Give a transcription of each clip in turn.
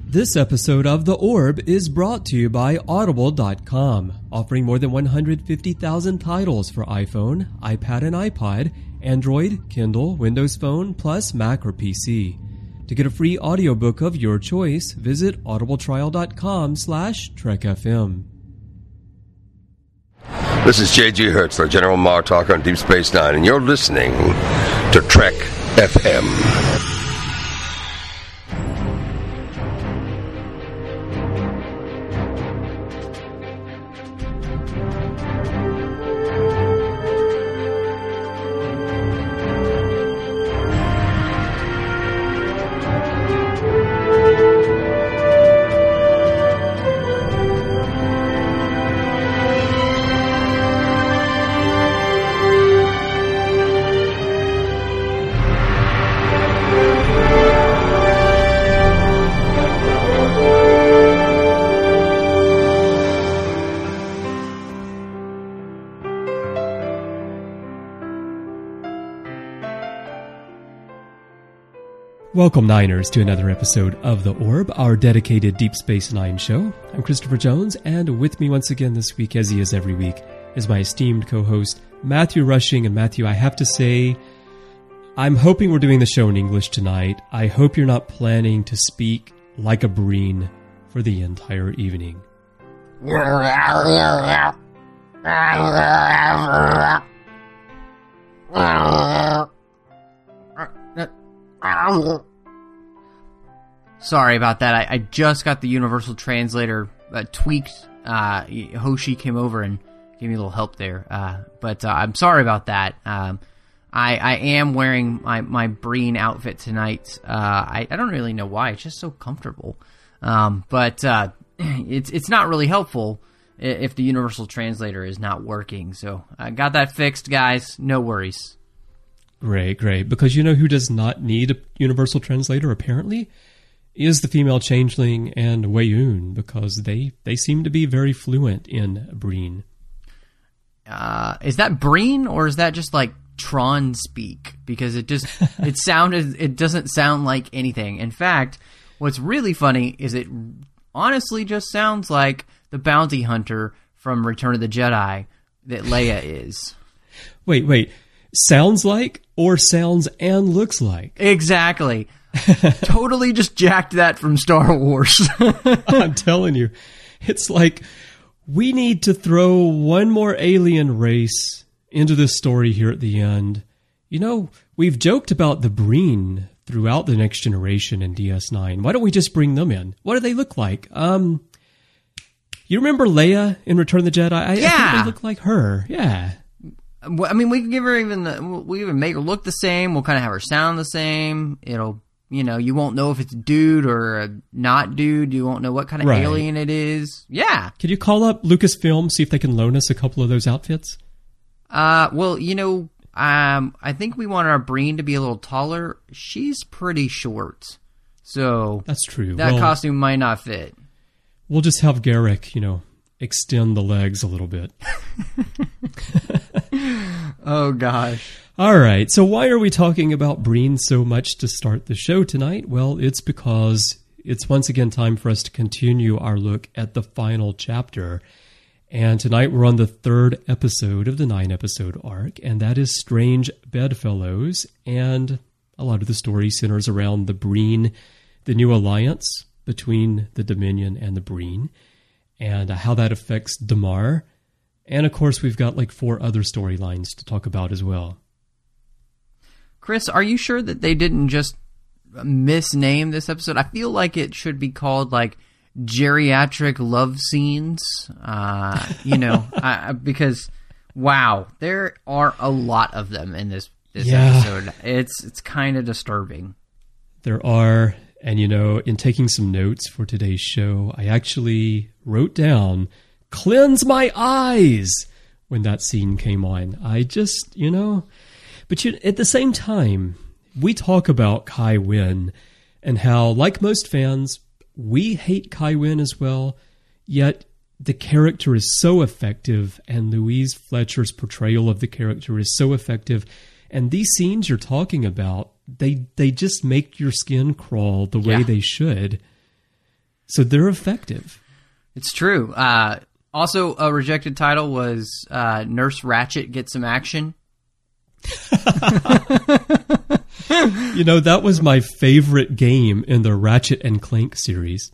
This episode of The Orb is brought to you by Audible.com, offering more than 150,000 titles for iPhone, iPad and iPod, Android, Kindle, Windows Phone, plus Mac or PC. To get a free audiobook of your choice, visit audibletrial.com/TrekFM. This is J.G. Hertz for General Martok on Deep Space Nine, and you're listening to Trek FM. Welcome, Niners, to another episode of The Orb, our dedicated Deep Space Nine show. I'm Christopher Jones, and with me once again this week, as he is every week, is my esteemed co-host, Matthew Rushing. And Matthew, I have to say, I'm hoping we're doing the show in English tonight. I hope you're not planning to speak like a Breen for the entire evening. Sorry about that. I just got the Universal Translator tweaked. Hoshi came over and gave me a little help there. But I'm sorry about that. I am wearing my Breen outfit tonight. I don't really know why. It's just so comfortable. But it's not really helpful if the Universal Translator is not working. So I got that fixed, guys. No worries. Great. Because you know who does not need a Universal Translator, apparently, is the female changeling and Weyoun, because they seem to be very fluent in Breen. Is that Breen, or is that just like Tron speak? Because it doesn't sound like anything. In fact, what's really funny is it honestly just sounds like the bounty hunter from Return of the Jedi that Leia is. Wait. Sounds like, or sounds and looks like? Exactly. Totally just jacked that from Star Wars. I'm telling you. It's like, we need to throw one more alien race into this story here at the end. You know, we've joked about the Breen throughout the Next Generation and DS9. Why don't we just bring them in? What do they look like? You remember Leia in Return of the Jedi? I think they look like her. Yeah. I mean, we can give her we even make her look the same. We'll kind of have her sound the same. It'll, you won't know if it's dude or not dude. You won't know what kind of alien it is. Yeah. Could you call up Lucasfilm, see if they can loan us a couple of those outfits? Well, I think we want our Breen to be a little taller. She's pretty short. So that's true. That costume might not fit. We'll just have Garrick, extend the legs a little bit. Oh, gosh. All right. So why are we talking about Breen so much to start the show tonight? Well, it's because it's once again time for us to continue our look at the final chapter. And tonight we're on the third episode of the 9-episode arc, and that is Strange Bedfellows. And a lot of the story centers around the Breen, the new alliance between the Dominion and the Breen, and how that affects Damar. And, of course, we've got like 4 other storylines to talk about as well. Chris, are you sure that they didn't just misname this episode? I feel like it should be called, like, Geriatric Love Scenes, because, wow, there are a lot of them in this episode. It's kind of disturbing. There are, and, in taking some notes for today's show, I actually wrote down, "Cleanse my eyes," when that scene came on. I just, but at the same time, we talk about Kai Wynn and how, like most fans, we hate Kai Wynn as well, yet the character is so effective, and Louise Fletcher's portrayal of the character is so effective, and these scenes you're talking about, they just make your skin crawl the way they should. So they're effective. It's true. Also, a rejected title was Nurse Ratched Get Some Action. That was my favorite game in the Ratchet and Clank series.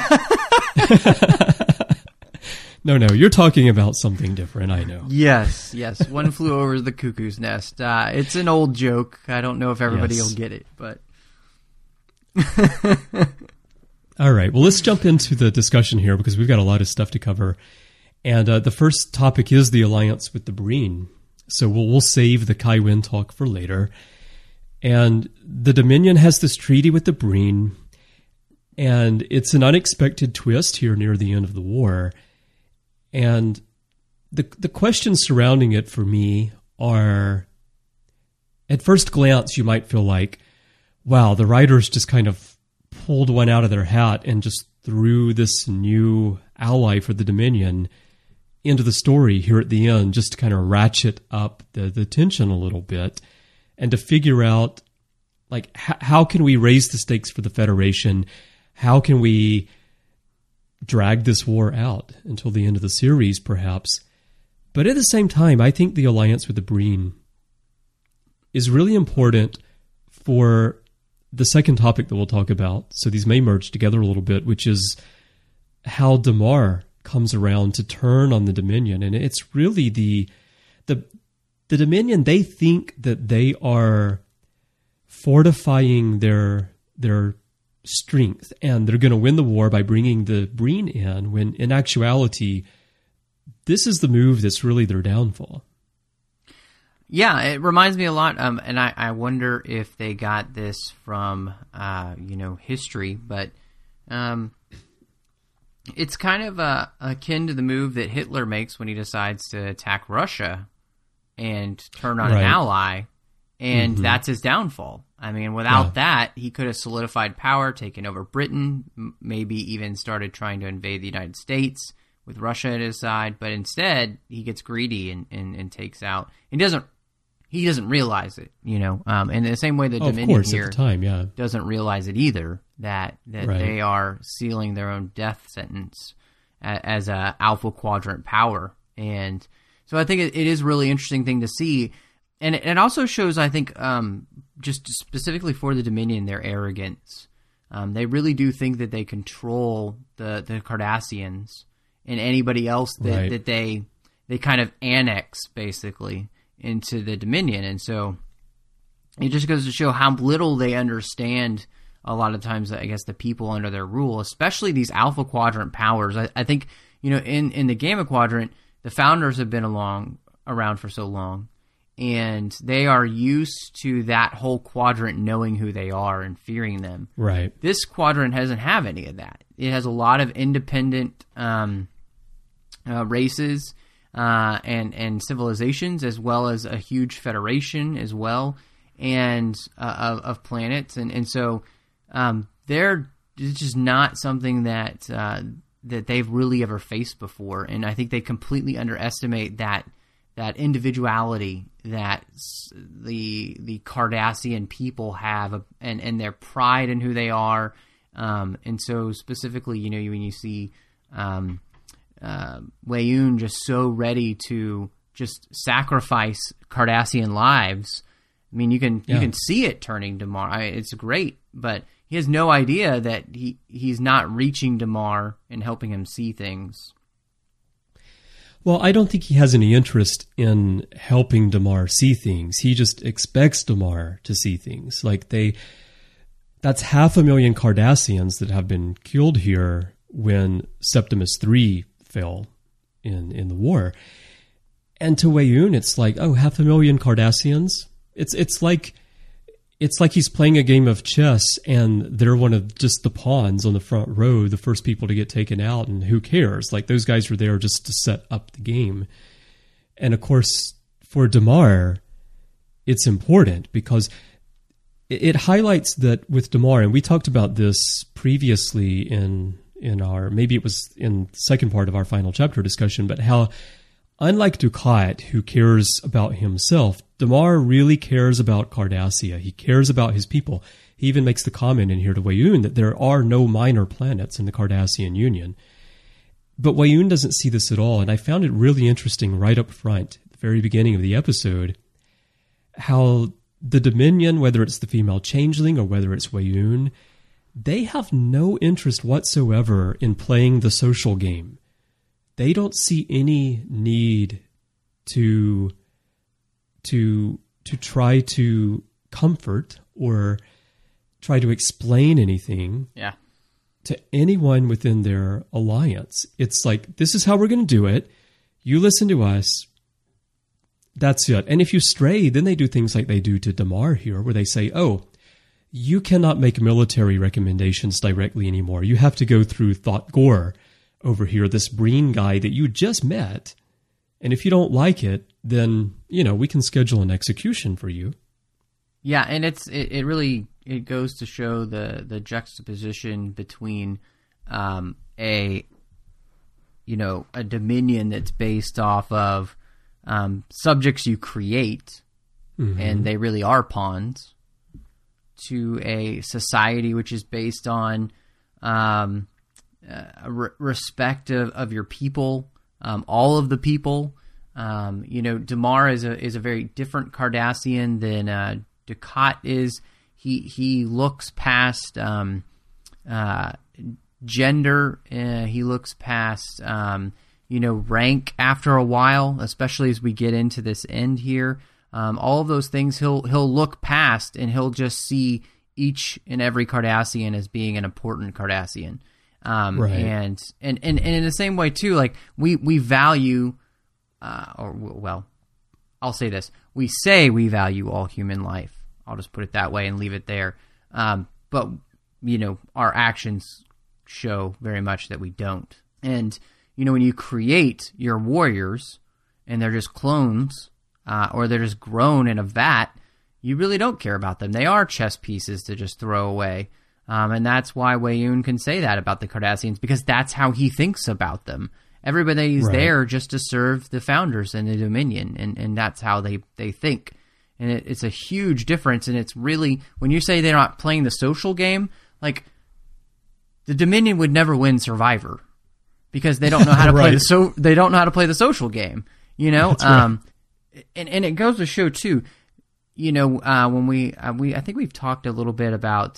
No, you're talking about something different, I know. Yes. One Flew Over the Cuckoo's Nest. It's an old joke. I don't know if everybody will get it, but... All right, well, let's jump into the discussion here because we've got a lot of stuff to cover. And the first topic is the alliance with the Breen. So we'll save the Kai Wynn talk for later. And the Dominion has this treaty with the Breen, and it's an unexpected twist here near the end of the war. And the questions surrounding it for me are, at first glance, you might feel like, wow, the writers just kind of pulled one out of their hat and just threw this new ally for the Dominion into the story here at the end, just to kind of ratchet up the tension a little bit and to figure out, like, how can we raise the stakes for the Federation? How can we drag this war out until the end of the series, perhaps? But at the same time, I think the alliance with the Breen is really important for the second topic that we'll talk about. So these may merge together a little bit, which is how Damar comes around to turn on the Dominion. And it's really the Dominion, they think that they are fortifying their strength and they're going to win the war by bringing the Breen in, when in actuality, this is the move that's really their downfall. Yeah, it reminds me a lot, and I wonder if they got this from, history, but it's kind of akin to the move that Hitler makes when he decides to attack Russia and turn on an ally, and that's his downfall. I mean, without that, he could have solidified power, taken over Britain, maybe even started trying to invade the United States with Russia at his side, but instead, he gets greedy and takes out... He doesn't realize it, in the same way the Dominion here at the time, doesn't realize it either, that they are sealing their own death sentence as a Alpha Quadrant power. And so I think it is a really interesting thing to see. And it also shows, I think, just specifically for the Dominion, their arrogance. They really do think that they control the Cardassians and anybody else that they kind of annex, basically, into the Dominion. And so it just goes to show how little they understand a lot of times, I guess, the people under their rule, especially these Alpha Quadrant powers. I think, in the Gamma Quadrant, the founders have been around for so long, and they are used to that whole quadrant knowing who they are and fearing them. Right. This quadrant doesn't have any of that. It has a lot of independent races and civilizations, as well as a huge federation as well, and of planets, and so they're just not something that they've really ever faced before, and I think they completely underestimate that individuality that the Cardassian people have, and their pride in who they are, and so specifically, when you see Weyoun just so ready to just sacrifice Cardassian lives. I mean, you can see it turning Damar. It's great, but he has no idea that he's not reaching Damar and helping him see things. Well, I don't think he has any interest in helping Damar see things. He just expects Damar to see things. Like that's 500,000 Cardassians that have been killed here when Septimus III fell in the war. And to Weyoun, it's like, 500,000 Cardassians. It's like he's playing a game of chess and they're one of just the pawns on the front row, the first people to get taken out, and who cares? Like, those guys were there just to set up the game. And of course, for Damar, it's important because it highlights that with Damar, and we talked about this previously in our, maybe it was in the second part of our final chapter discussion, but how unlike Dukat, who cares about himself, Damar really cares about Cardassia. He cares about his people. He even makes the comment in here to Weyoun that there are no minor planets in the Cardassian Union. But Weyoun doesn't see this at all, and I found it really interesting right up front, at the very beginning of the episode, how the Dominion, whether it's the female changeling or whether it's Weyoun, they have no interest whatsoever in playing the social game. They don't see any need to try to comfort or try to explain anything to anyone within their alliance. It's like, this is how we're going to do it. You listen to us. That's it. And if you stray, then they do things like they do to Damar here, where they say, oh, you cannot make military recommendations directly anymore. You have to go through Thought Gore over here, this Breen guy that you just met. And if you don't like it, then, we can schedule an execution for you. Yeah, and it really goes to show the juxtaposition between a dominion that's based off of subjects you create, and they really are pawns, to a society which is based on respect of your people, all of the people. Damar is a very different Cardassian than Dukat is. He looks past gender. He looks past rank after a while, especially as we get into this end here. All of those things he'll look past, and he'll just see each and every Cardassian as being an important Cardassian. Right. And in the same way too, like we value, I'll say this: we say we value all human life. I'll just put it that way and leave it there. But our actions show very much that we don't. And when you create your warriors and they're just clones, or they're just grown in a vat, you really don't care about them. They are chess pieces to just throw away. And that's why Weyoun can say that about the Cardassians, because that's how he thinks about them. Everybody's there just to serve the founders and the Dominion, and that's how they think. And it's a huge difference, and it's really, when you say they're not playing the social game, like, the Dominion would never win Survivor, because they don't know how to play they don't know how to play the social game, That's right. And it goes to show too, when we I think we've talked a little bit about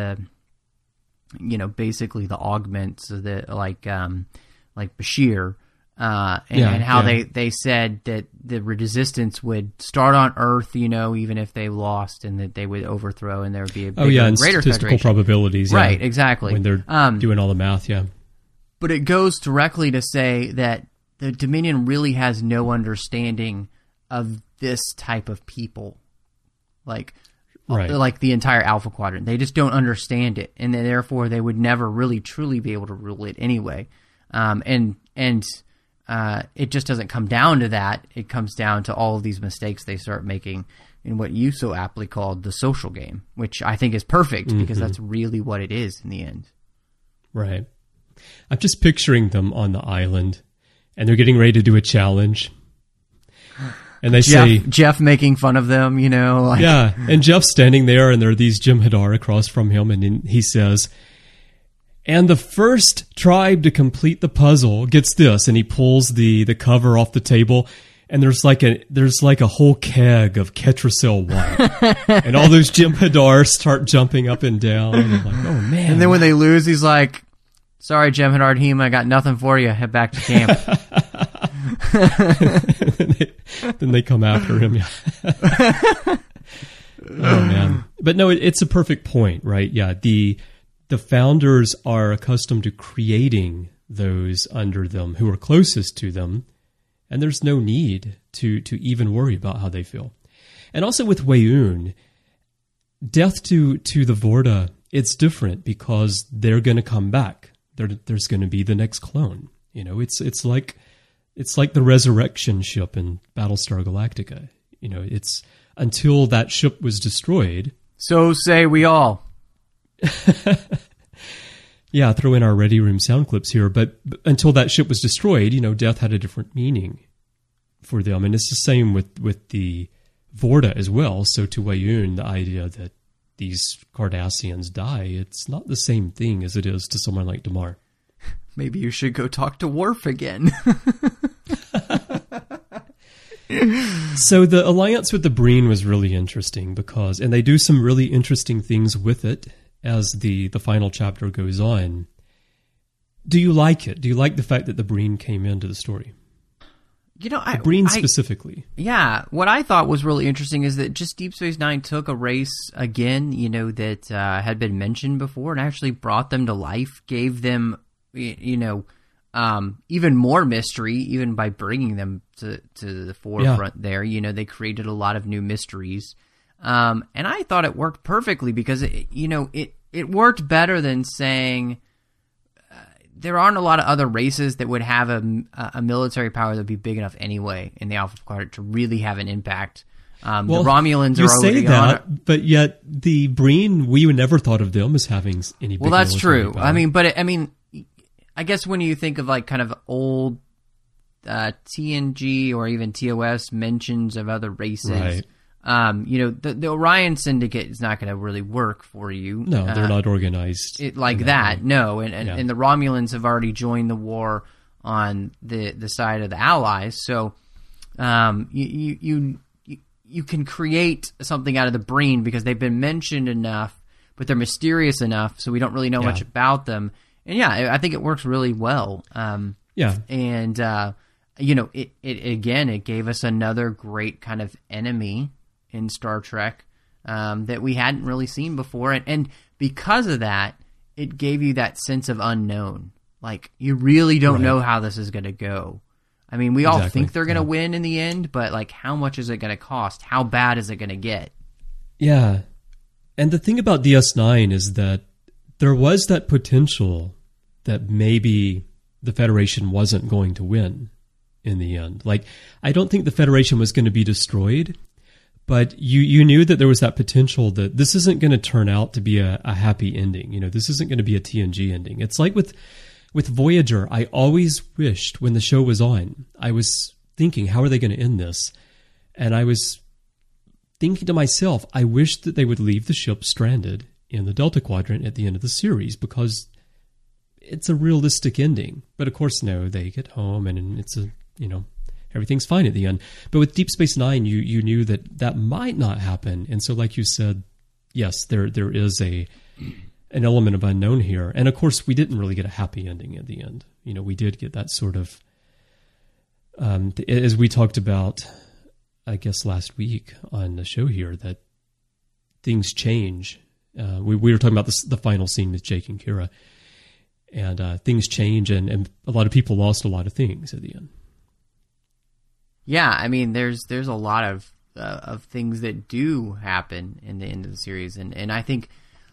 basically the augments of the like Bashir, and how they said that the resistance would start on Earth, even if they lost, and that they would overthrow, and there would be a bigger, and greater statistical probabilities, right? Exactly, when they're doing all the math, But it goes directly to say that the Dominion really has no understanding of this type of people, like the entire Alpha Quadrant. They just don't understand it, and therefore they would never really truly be able to rule it anyway. It just doesn't come down to that. It comes down to all of these mistakes they start making in what you so aptly called the social game, which I think is perfect, because that's really what it is in the end. Right. I'm just picturing them on the island, and they're getting ready to do a challenge. And they say... Jeff making fun of them, Yeah, and Jeff's standing there, and there are these Jem'Hadar across from him, and he says... And the first tribe to complete the puzzle gets this, and he pulls the cover off the table, and there's like a whole keg of Ketracel wine, and all those Jem'Hadar start jumping up and down. And I'm like, oh man! And then when they lose, he's like, "Sorry, Jem'Hadar Hema, I got nothing for you. Head back to camp." then they come after him. Oh man! But no, it's a perfect point, right? Yeah, the founders are accustomed to creating those under them who are closest to them, and there's no need to even worry about how they feel. And also with Weyoun, death to the Vorta, it's different because they're going to come back. There's going to be the next clone. It's like the resurrection ship in Battlestar Galactica. It's until that ship was destroyed. So say we all. Yeah, throw in our Ready Room sound clips here. But until that ship was destroyed, death had a different meaning for them. And it's the same with the Vorta as well. So to Weyoun, the idea that these Cardassians die, it's not the same thing as it is to someone like Damar. Maybe you should go talk to Worf again. So the alliance with the Breen was really interesting because, and they do some really interesting things with it as the final chapter goes on. Do you like it? Do you like the fact that the Breen came into the story? You know, the Breen specifically. Yeah, what I thought was really interesting is that just Deep Space Nine took a race again, you know, that had been mentioned before, and actually brought them to life, gave them, you know, even more mystery, even by bringing them to the forefront there. You know, they created a lot of new mysteries. And I thought it worked perfectly because, it worked better than saying there aren't a lot of other races that would have a military power that would be big enough anyway in the Alpha Quadrant to really have an impact. The Romulans are already that, but yet the Breen, we never thought of them as having any big Well, that's true. power. I guess when you think of like kind of old TNG or even TOS mentions of other races, right. The Orion Syndicate is not going to really work for you. No, they're not organized like that. No, and the Romulans have already joined the war on the side of the Allies. So you can create something out of the Breen because they've been mentioned enough, but they're mysterious enough, so we don't really know much about them. And I think it works really well. And it gave us another great kind of enemy in Star Trek that we hadn't really seen before, and because of that, it gave you that sense of unknown. Like you really don't know how this is going to go. I mean, we all think they're going to win in the end, but like, how much is it going to cost? How bad is it going to get? Yeah, and the thing about DS9 is that there was that potential that maybe the Federation wasn't going to win in the end. Like, I don't think the Federation was going to be destroyed, but you knew that there was that potential that this isn't going to turn out to be a happy ending. You know, this isn't going to be a TNG ending. It's like with Voyager, I always wished when the show was on, I was thinking, how are they going to end this? And I was thinking to myself, I wish that they would leave the ship stranded in the Delta Quadrant at the end of the series because it's a realistic ending. But of course, no, they get home and it's everything's fine at the end. But with Deep Space Nine, you knew that might not happen. And so, like you said, yes, there is an element of unknown here. And of course, we didn't really get a happy ending at the end. You know, we did get that sort of, as we talked about, I guess, last week on the show here, that things change. We were talking about the final scene with Jake and Kira. And things change, and a lot of people lost a lot of things at the end. Yeah, I mean, there's a lot of things that do happen in the end of the series, and I think,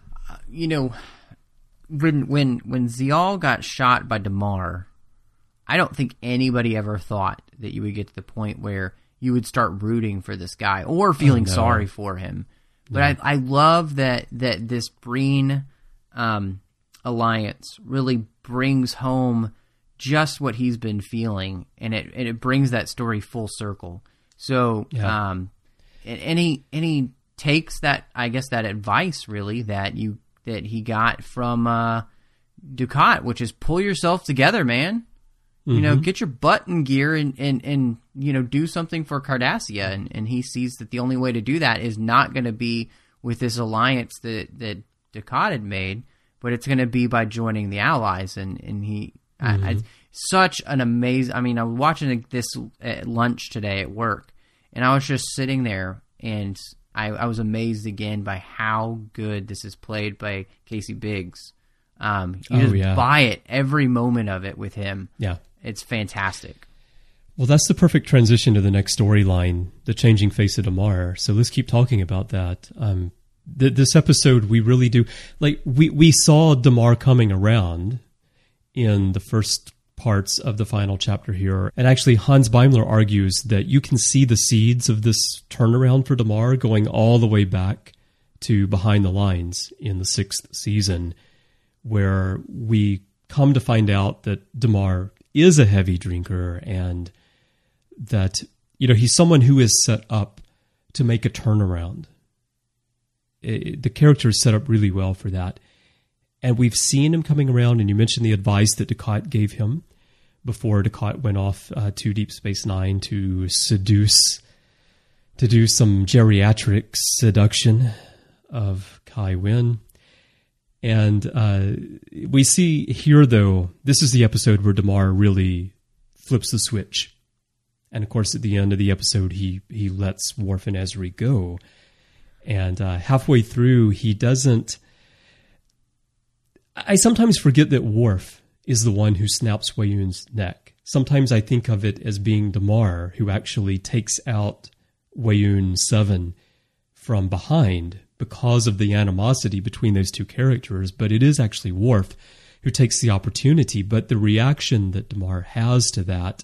when Ziyal got shot by Damar, I don't think anybody ever thought that you would get to the point where you would start rooting for this guy or feeling sorry for him. But I love that this Breen alliance really brings home just what he's been feeling, and it brings that story full circle. So, and he takes that, I guess, that advice really that he got from Dukat, which is pull yourself together, man. Mm-hmm. Get your butt in gear and do something for Cardassia. And he sees that the only way to do that is not going to be with this alliance that Dukat had made, but it's going to be by joining the Allies. And he, such an amazing, I mean, I was watching this at lunch today at work, and I was just sitting there, and I was amazed again by how good this is played by Casey Biggs. Buy it, every moment of it with him. Yeah. It's fantastic. Well, that's the perfect transition to the next storyline, the changing face of Damar. So let's keep talking about that. This episode, we really do, like, we saw Damar coming around in the first parts of the final chapter here. And actually, Hans Beimler argues that you can see the seeds of this turnaround for Damar going all the way back to Behind the Lines in the 6th season, where we come to find out that Damar is a heavy drinker and that, he's someone who is set up to make a turnaround. the character is set up really well for that. And we've seen him coming around, and you mentioned the advice that Dukat gave him before Dukat went off to Deep Space Nine to do some geriatric seduction of Kai Wynn. And we see here, though, this is the episode where Damar really flips the switch. And, of course, at the end of the episode, he lets Worf and Ezri go. And halfway through, he doesn't... I sometimes forget that Worf is the one who snaps Weyoun's neck. Sometimes I think of it as being Damar who actually takes out Weyoun 7 from behind because of the animosity between those two characters, but it is actually Worf who takes the opportunity. But the reaction that Damar has to that,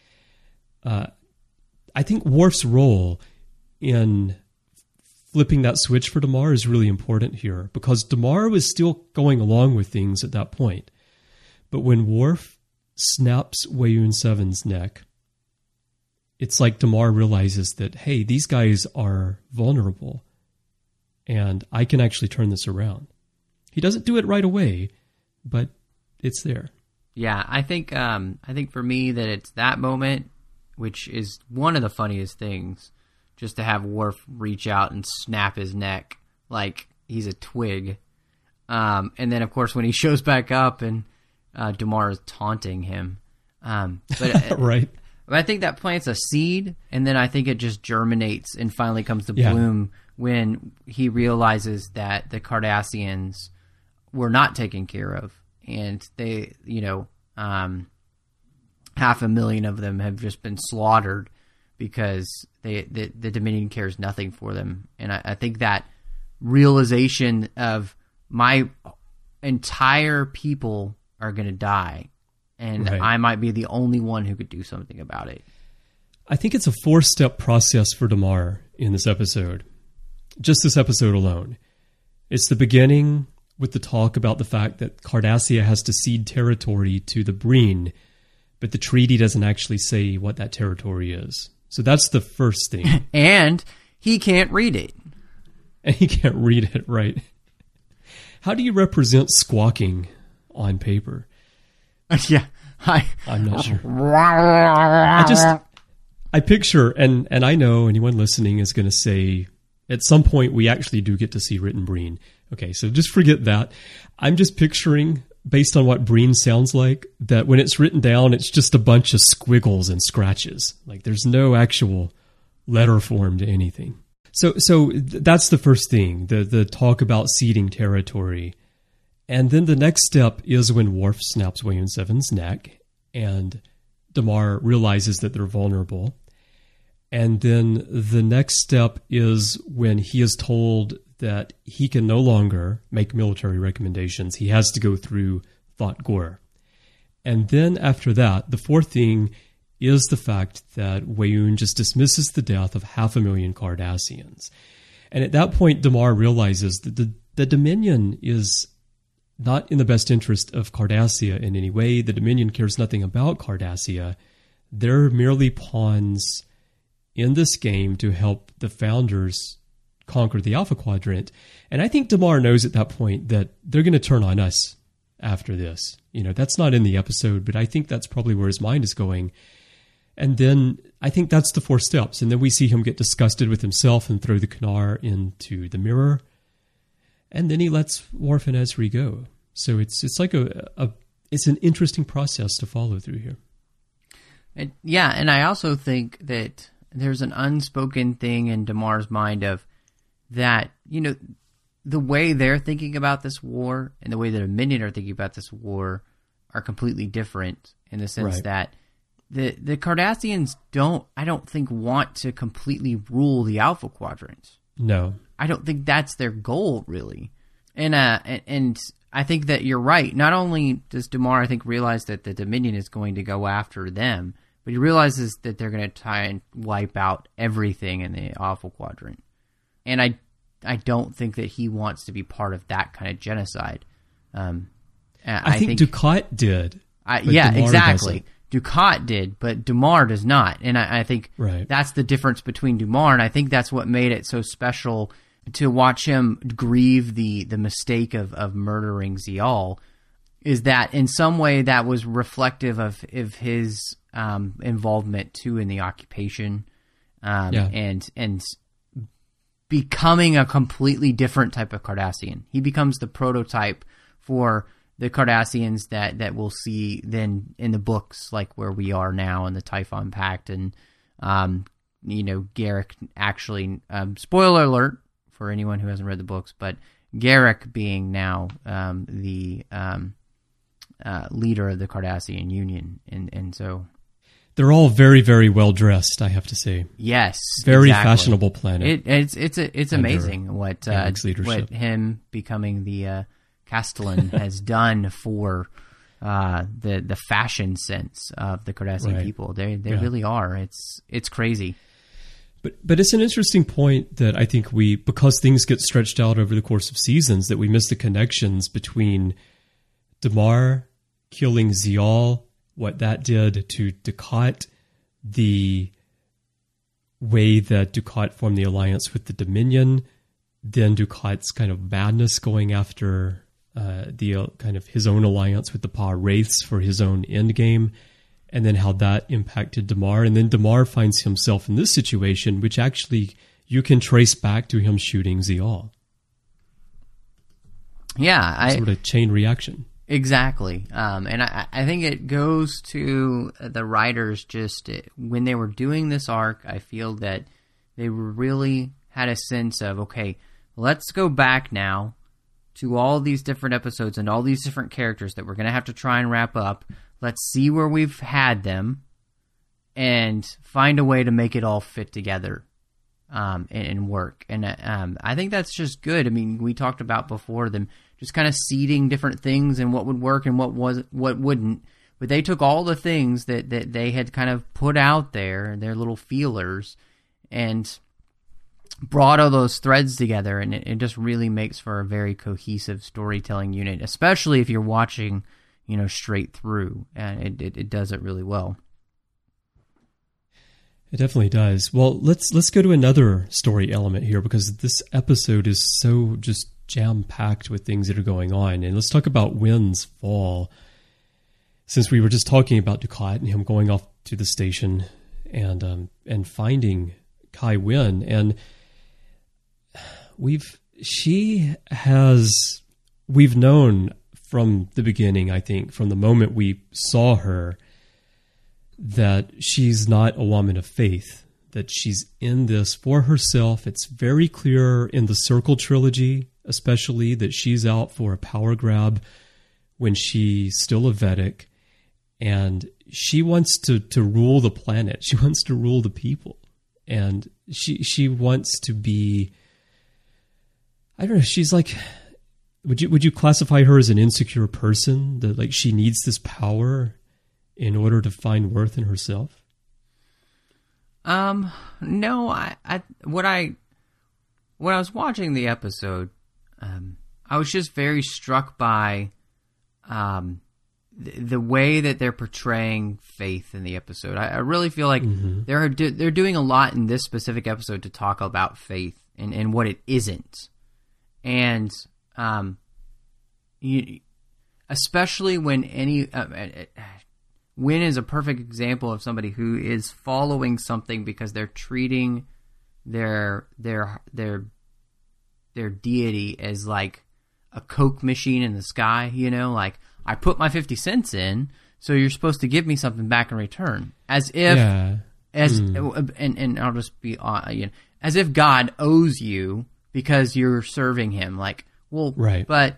I think Worf's role in flipping that switch for Damar is really important here, because Damar was still going along with things at that point. But when Worf snaps Weyoun 7's neck, it's like Damar realizes that, hey, these guys are vulnerable, and I can actually turn this around. He doesn't do it right away, but it's there. Yeah, I think for me that it's that moment, which is one of the funniest things, just to have Worf reach out and snap his neck like he's a twig. And then, of course, when he shows back up and Damar is taunting him. But right. But I think that plants a seed, and then I think it just germinates and finally comes to bloom when he realizes that the Cardassians were not taken care of. And they, 500,000 of them have just been slaughtered because the Dominion cares nothing for them. And I think that realization of my entire people are going to die, and right. I might be the only one who could do something about it. I think it's a 4-step process for Damar in this episode. Just this episode alone. It's the beginning with the talk about the fact that Cardassia has to cede territory to the Breen, but the treaty doesn't actually say what that territory is. So that's the first thing. And he can't read it. And he can't read it, right. How do you represent squawking on paper? Yeah. I'm not sure. I picture, and I know anyone listening is going to say, at some point we actually do get to see written Breen. Okay, so just forget that. I'm just picturing, based on what Breen sounds like, that when it's written down, it's just a bunch of squiggles and scratches. Like there's no actual letter form to anything. So that's the first thing, the talk about ceding territory. And then the next step is when Worf snaps Weyoun 7's neck, and Damar realizes that they're vulnerable. And then the next step is when he is told that he can no longer make military recommendations. He has to go through Thought Gore. And then after that, the fourth thing is the fact that Weyoun just dismisses the death of 500,000 Cardassians. And at that point, Damar realizes that the Dominion is not in the best interest of Cardassia in any way. The Dominion cares nothing about Cardassia. They're merely pawns in this game to help the Founders conquer the Alpha Quadrant. And I think Damar knows at that point that they're going to turn on us after this. That's not in the episode, but I think that's probably where his mind is going. And then I think that's the 4 steps. And then we see him get disgusted with himself and throw the Kanar into the mirror. And then he lets Worf and Ezri go. So it's like it's an interesting process to follow through here. And I also think that there's an unspoken thing in Damar's mind of that, the way they're thinking about this war and the way the Dominion are thinking about this war are completely different, in the sense right. that the Cardassians I don't think want to completely rule the Alpha Quadrant. No. I don't think that's their goal, really. And I think that you're right. Not only does Damar, I think, realize that the Dominion is going to go after them, but he realizes that they're going to try and wipe out everything in the Alpha Quadrant. And I don't think that he wants to be part of that kind of genocide. I think Dukat did. Yeah, Damar exactly. doesn't. Dukat did, but Damar does not. And I think right. that's the difference between Damar, and I think that's what made it so special to watch him grieve the mistake of murdering Zial is that in some way that was reflective of his involvement too in the occupation, and becoming a completely different type of Cardassian. He becomes the prototype for the Cardassians that we'll see then in the books, like where we are now in the Typhon Pact, and Garak actually, spoiler alert for anyone who hasn't read the books, but Garak being now the leader of the Cardassian Union, and so they're all very, very well dressed, I have to say. Yes, very exactly. fashionable planet. It's amazing what him becoming the Castellan has done for the fashion sense of the Cardassian people. They really are. It's crazy. But it's an interesting point that I think because things get stretched out over the course of seasons, that we miss the connections between Damar killing Zial, what that did to Dukat, the way that Dukat formed the alliance with the Dominion, then Dukat's kind of madness going after the kind of his own alliance with the Pa Wraiths for his own endgame, and then how that impacted Damar. And then Damar finds himself in this situation, which actually you can trace back to him shooting Zial. Yeah. Sort of chain reaction. Exactly. And I think it goes to the writers when they were doing this arc, I feel that they really had a sense of, okay, let's go back now to all these different episodes and all these different characters that we're going to have to try and wrap up. Let's see where we've had them and find a way to make it all fit together and work. And I think that's just good. I mean, we talked about before them just kind of seeding different things and what would work and what wouldn't. But they took all the things that they had kind of put out there, their little feelers, and brought all those threads together, and it just really makes for a very cohesive storytelling unit, especially if you're watching, straight through, and it does it really well. It definitely does. Well, let's go to another story element here, because this episode is so just jam-packed with things that are going on. And let's talk about Win's fall. Since we were just talking about Dukat and him going off to the station and finding Kai Wynn, and we've known from the beginning, I think, from the moment we saw her, that she's not a woman of faith, that she's in this for herself. It's very clear in the Circle trilogy, especially, that she's out for a power grab when she's still a Vedic, and she wants to rule the planet. She wants to rule the people, and she wants to be, I don't know, she's like, would you classify her as an insecure person, that like she needs this power in order to find worth in herself? No, when I was watching the episode, I was just very struck by the way that they're portraying faith in the episode. I really feel like they're doing a lot in this specific episode to talk about faith and what it isn't, and especially when Wynn is a perfect example of somebody who is following something because they're treating their deity as like a Coke machine in the sky, like, I put my 50 cents in, so you're supposed to give me something back in return, as if and I'll just be as if God owes you because you're serving him. Like, well, right. But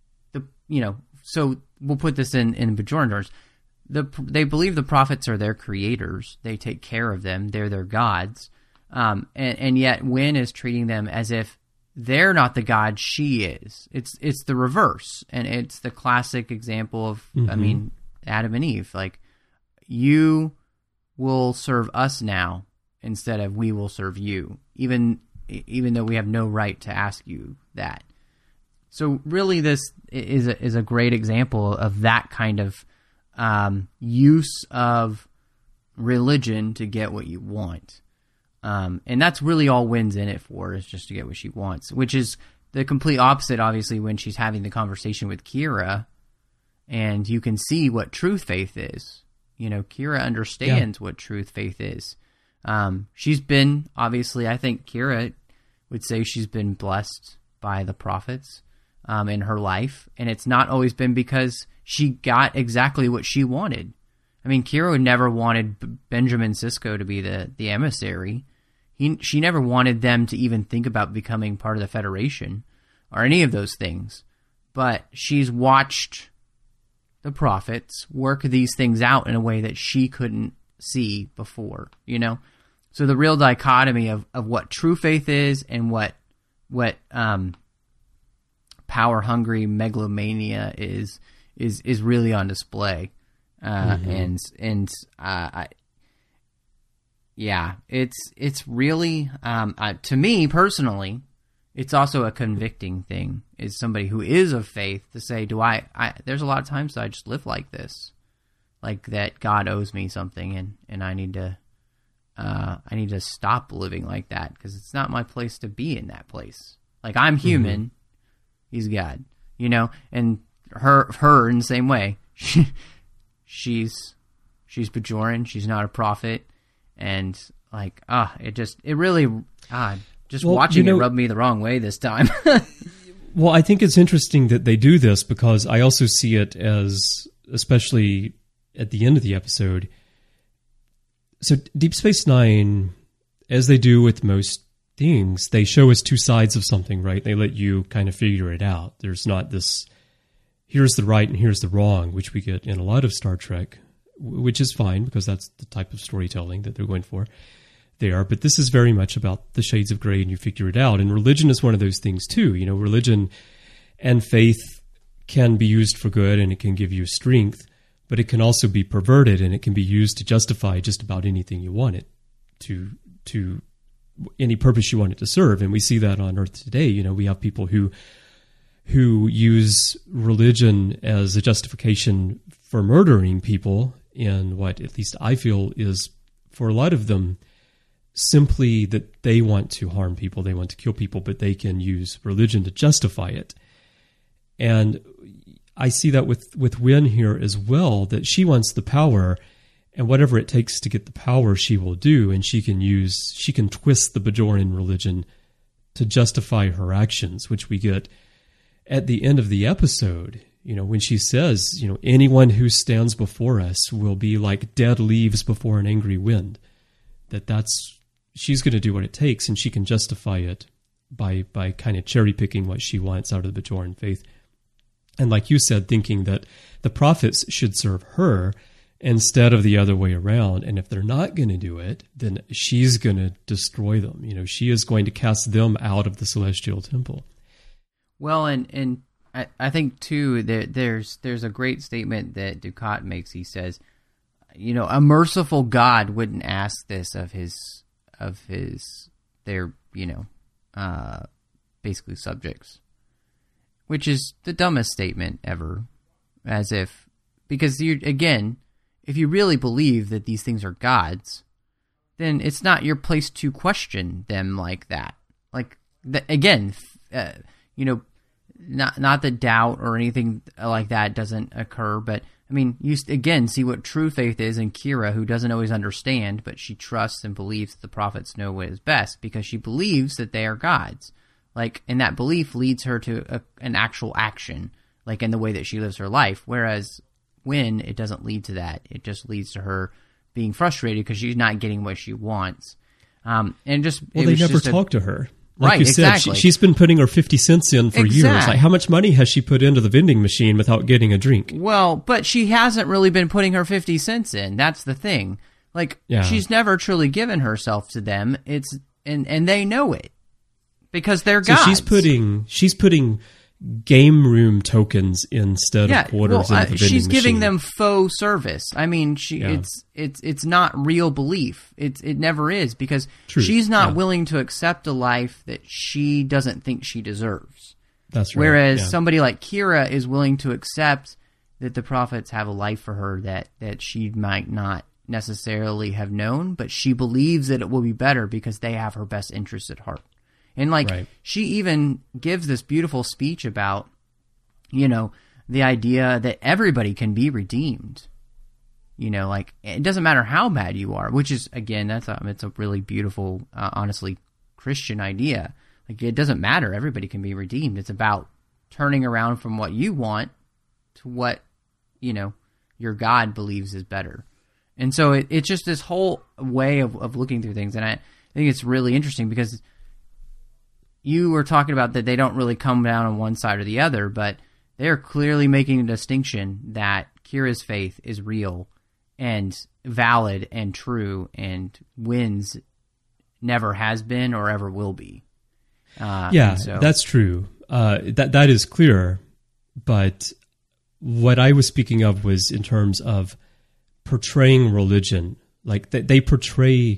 so we'll put this in Bajoran terms. They believe the prophets are their creators. They take care of them. They're their gods. And yet Wynn is treating them as if they're not the god she is. It's the reverse. And it's the classic example of, Adam and Eve. Like, you will serve us now instead of we will serve you, even though we have no right to ask you that. So really this is a great example of that kind of use of religion to get what you want. And that's really all Wynn's in it for, is just to get what she wants, which is the complete opposite, obviously, when she's having the conversation with Kira, and you can see what truth faith is. You know, Kira understands what truth faith is. She's been, obviously, I think Kira would say she's been blessed by the prophets in her life, and it's not always been because she got exactly what she wanted. I mean, Kira never wanted Benjamin Sisko to be the emissary. She never wanted them to even think about becoming part of the Federation or any of those things. But she's watched the prophets work these things out in a way that she couldn't see before, you know? So the real dichotomy of what true faith is and what power-hungry megalomania is really on display. It's really, to me personally, it's also a convicting thing, is somebody who is of faith to say, there's a lot of times that I just live like this, like that God owes me something, and I need to stop living like that, because it's not my place to be in that place. Like, I'm human, he's God, you know, and her in the same way. She's Bajoran, she's not a prophet, and like, it really watching it rubbed me the wrong way this time. Well, I think it's interesting that they do this, because I also see it as, especially at the end of the episode. So Deep Space Nine, as they do with most things, they show us two sides of something, right? They let you kind of figure it out. There's not this, here's the right and here's the wrong, which we get in a lot of Star Trek, which is fine, because that's the type of storytelling that they're going for there. But this is very much about the shades of gray, and you figure it out. And religion is one of those things too. You know, religion and faith can be used for good, and it can give you strength, but it can also be perverted, and it can be used to justify just about anything you want it to any purpose you want it to serve. And we see that on Earth today. You know, we have people who use religion as a justification for murdering people in what, at least I feel, is, for a lot of them, simply that they want to harm people, they want to kill people, but they can use religion to justify it. And I see that with Wynn here as well, that she wants the power, and whatever it takes to get the power, she will do, and she can twist the Bajoran religion to justify her actions, which we get at the end of the episode. You know, when she says, you know, anyone who stands before us will be like dead leaves before an angry wind. She's going to do what it takes, and she can justify it by kind of cherry picking what she wants out of the Bajoran faith. And like you said, thinking that the prophets should serve her instead of the other way around. And if they're not going to do it, then she's going to destroy them. You know, she is going to cast them out of the celestial temple. Well, and I think too that there's a great statement that Dukat makes. He says, you know, a merciful God wouldn't ask this of their, you know, basically subjects, which is the dumbest statement ever. As if, because if you really believe that these things are gods, then it's not your place to question them like that. Like, you know, not that doubt or anything like that doesn't occur, but I mean, you again see what true faith is in Kira, who doesn't always understand, but she trusts and believes that the prophets know what is best, because she believes that they are gods. Like, and that belief leads her to an actual action, like in the way that she lives her life. Whereas Wynn, it doesn't lead to that. It just leads to her being frustrated because she's not getting what she wants. They never talk to her. Like right, you said, exactly. She's been putting her 50 cents in for years. Like, how much money has she put into the vending machine without getting a drink? Well, but she hasn't really been putting her 50 cents in. That's the thing. Like, she's never truly given herself to them. And they know it, because they're gods. So she's putting game room tokens instead of quarters into the vending machine. She's giving them faux service. I mean, it's not real belief. It never is, because she's not willing to accept a life that she doesn't think she deserves. That's right. Whereas somebody like Kira is willing to accept that the prophets have a life for her that she might not necessarily have known, but she believes that it will be better because they have her best interests at heart. And Right. she even gives this beautiful speech about, the idea that everybody can be redeemed. It doesn't matter how bad you are, which is, again, it's a really beautiful, honestly, Christian idea. It doesn't matter. Everybody can be redeemed. It's about turning around from what you want to what, your God believes is better. And so it's just this whole way of looking through things. And I think it's really interesting because you were talking about that they don't really come down on one side or the other, but they're clearly making a distinction that Kira's faith is real and valid and true, and Wynn's never has been or ever will be. That's true. That is clear. But what I was speaking of was in terms of portraying religion. Like they portray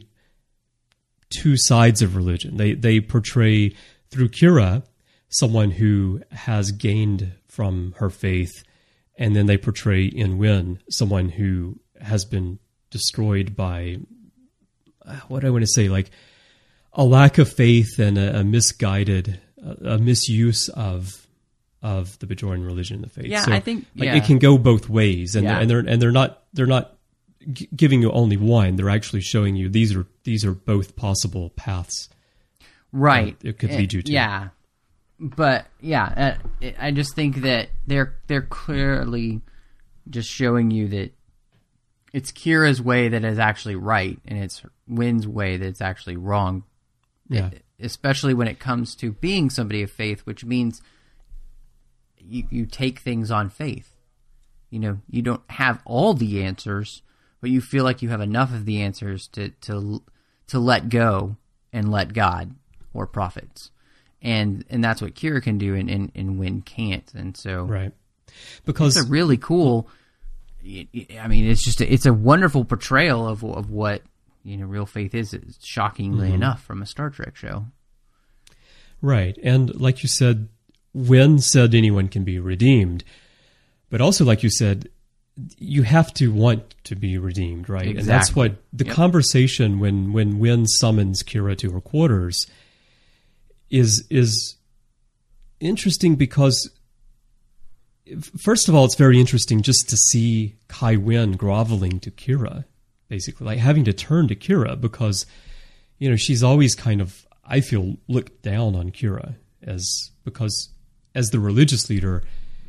two sides of religion. They portray through Kira someone who has gained from her faith, and then they portray in Wynn someone who has been destroyed by what I want to say, like a lack of faith and a misguided, a misuse of the Bajoran religion and the faith. Yeah, so, I think it can go both ways, and they're not giving you only one. They're actually showing you these are both possible paths. Right, it could lead you to. Yeah, but I just think that they're clearly just showing you that it's Kira's way that is actually right, and it's Wynn's way that's actually wrong. Yeah. Especially when it comes to being somebody of faith, which means you take things on faith. You don't have all the answers, but you feel like you have enough of the answers to let go and let God or prophets. And that's what Kira can do and Wynn can't. And so right. Because it's a really cool, it's a wonderful portrayal of what real faith is, shockingly enough, from a Star Trek show. Right. And like you said, Wynn said anyone can be redeemed. But also, like you said, you have to want to be redeemed, right? Exactly. And that's what the conversation when Wynn summons Kira to her quarters is interesting because, first of all, it's very interesting just to see Kai Wynn groveling to Kira, basically, like having to turn to Kira because, she's always kind of, I feel, looked down on Kira because as the religious leader,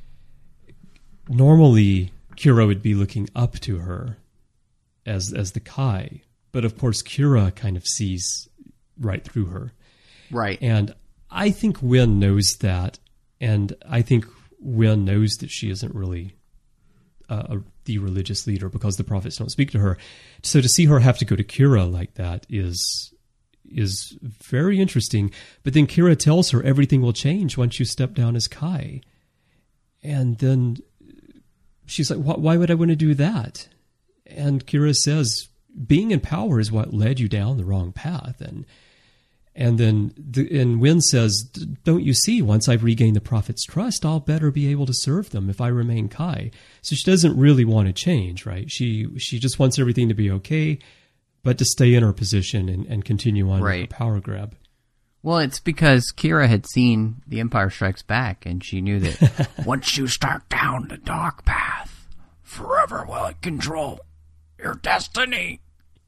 normally Kira would be looking up to her as the Kai, but of course Kira kind of sees right through her. Right. And I think Wynn knows that, and I think Wynn knows that she isn't really the religious leader because the prophets don't speak to her. So to see her have to go to Kira like that is very interesting. But then Kira tells her everything will change once you step down as Kai. And then she's like, why would I want to do that? And Kira says, being in power is what led you down the wrong path. And then Wynn says, don't you see, once I've regained the prophet's trust, I'll better be able to serve them if I remain Kai. So she doesn't really want to change, right? She just wants everything to be okay, but to stay in her position and continue on with her power grab. Well, it's because Kira had seen The Empire Strikes Back, and she knew that once you start down the dark path, forever will it control your destiny.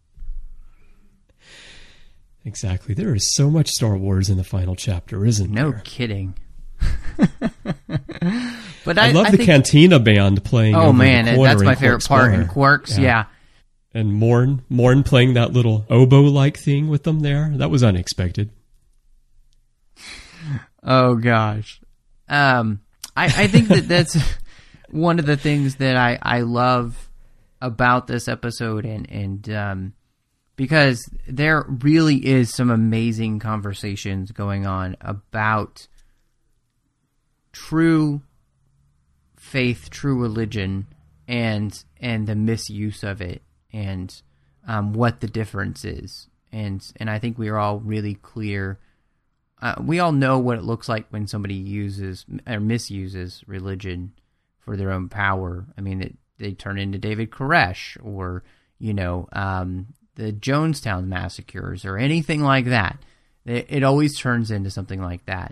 Exactly. There is so much Star Wars in the final chapter, isn't there? No kidding. But I love the Cantina band playing. Oh man, that's my favorite favorite part in Quarks. Yeah. And Morn playing that little oboe-like thing with them there. That was unexpected. Oh gosh. I think that's one of the things that I love about this episode and because there really is some amazing conversations going on about true faith, true religion, and the misuse of it, and what the difference is. And I think we are all really clear. We all know what it looks like when somebody uses or misuses religion for their own power. I mean, they turn into David Koresh, or the Jonestown massacres or anything like that. It always turns into something like that.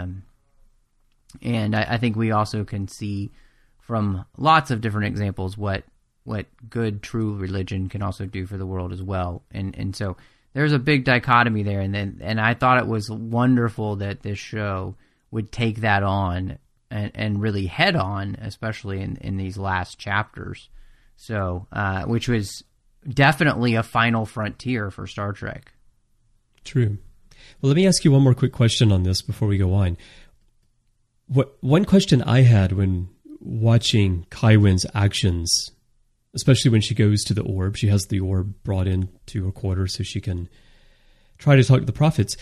And I think we also can see from lots of different examples what good, true religion can also do for the world as well. And so there's a big dichotomy there. And I thought it was wonderful that this show would take that on and really head on, especially in these last chapters. So, which was definitely a final frontier for Star Trek. True. Well, let me ask you one more quick question on this before we go on. One question I had when watching Kai Wynn's actions, especially when she goes to the orb, she has the orb brought into her quarters so she can try to talk to the prophets.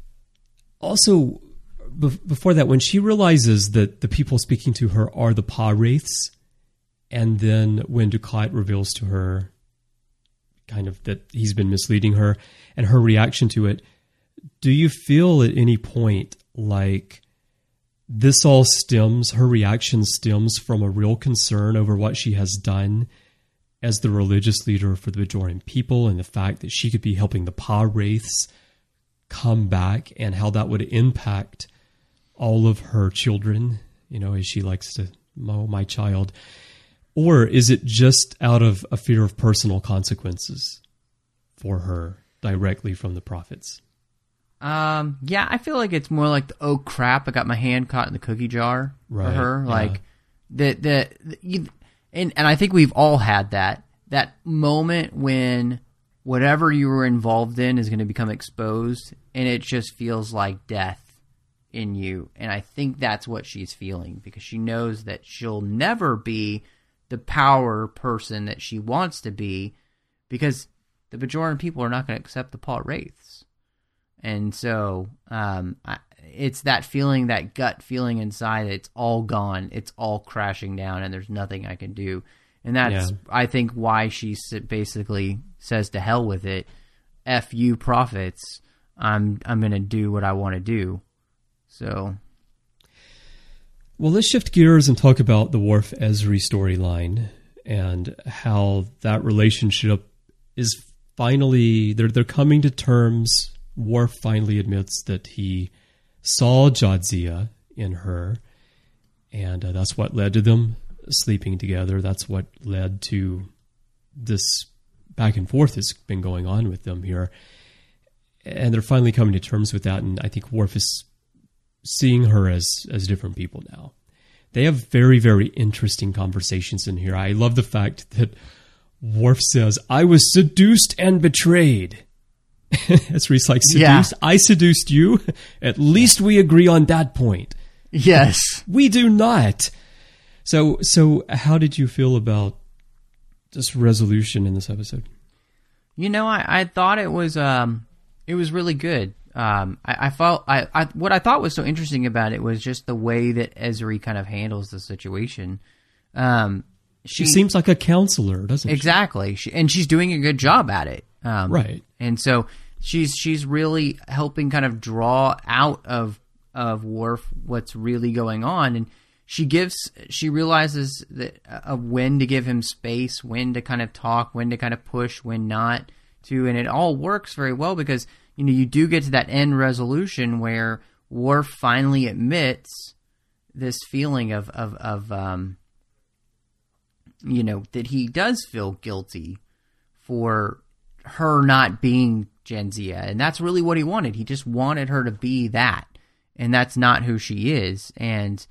Also, before that, when she realizes that the people speaking to her are the Pa-wraiths, and then when Dukat reveals to her kind of that he's been misleading her, and her reaction to it, do you feel at any point like this all stems, her reaction stems from a real concern over what she has done as the religious leader for the Bajoran people, and the fact that she could be helping the Pa-wraiths come back, and how that would impact all of her children, as she likes to, oh, my child? Or is it just out of a fear of personal consequences for her directly from the prophets? Yeah, I feel like it's more like the, oh crap, I got my hand caught in the cookie jar for her. Yeah. Like and I think we've all had that moment when whatever you were involved in is going to become exposed, and it just feels like death in you. And I think that's what she's feeling, because she knows that she'll never be the power person that she wants to be, because the Bajoran people are not going to accept the Pa-wraiths. And so it's that feeling, that gut feeling inside, that it's all gone, it's all crashing down, and there's nothing I can do. And that's, I think, why she basically says to hell with it, F you prophets, I'm going to do what I want to do. So, well, let's shift gears and talk about the Worf-Ezri storyline and how that relationship is finally, they're coming to terms. Worf finally admits that he saw Jadzia in her, and that's what led to them sleeping together. That's what led to this back and forth that's been going on with them here. And they're finally coming to terms with that, and I think Worf is seeing her as different people now. They have very, very interesting conversations in here. I love the fact that Worf says, I was seduced and betrayed. Ezri's like, seduced? Yeah. I seduced you? At least we agree on that point. Yes. We do not. So how did you feel about this resolution in this episode? I thought it was really good. I felt what I thought was so interesting about it was just the way that Ezri kind of handles the situation. She seems like a counselor, doesn't she? Exactly. And she's doing a good job at it. Right. And so she's really helping kind of draw out of Worf what's really going on, and she realizes that when to give him space, when to kind of talk, when to kind of push, when not to, and it all works very well, because you do get to that end resolution where Worf finally admits this feeling of that he does feel guilty for her not being Jadzia, and that's really what he wanted. He just wanted her to be that, and that's not who she is. And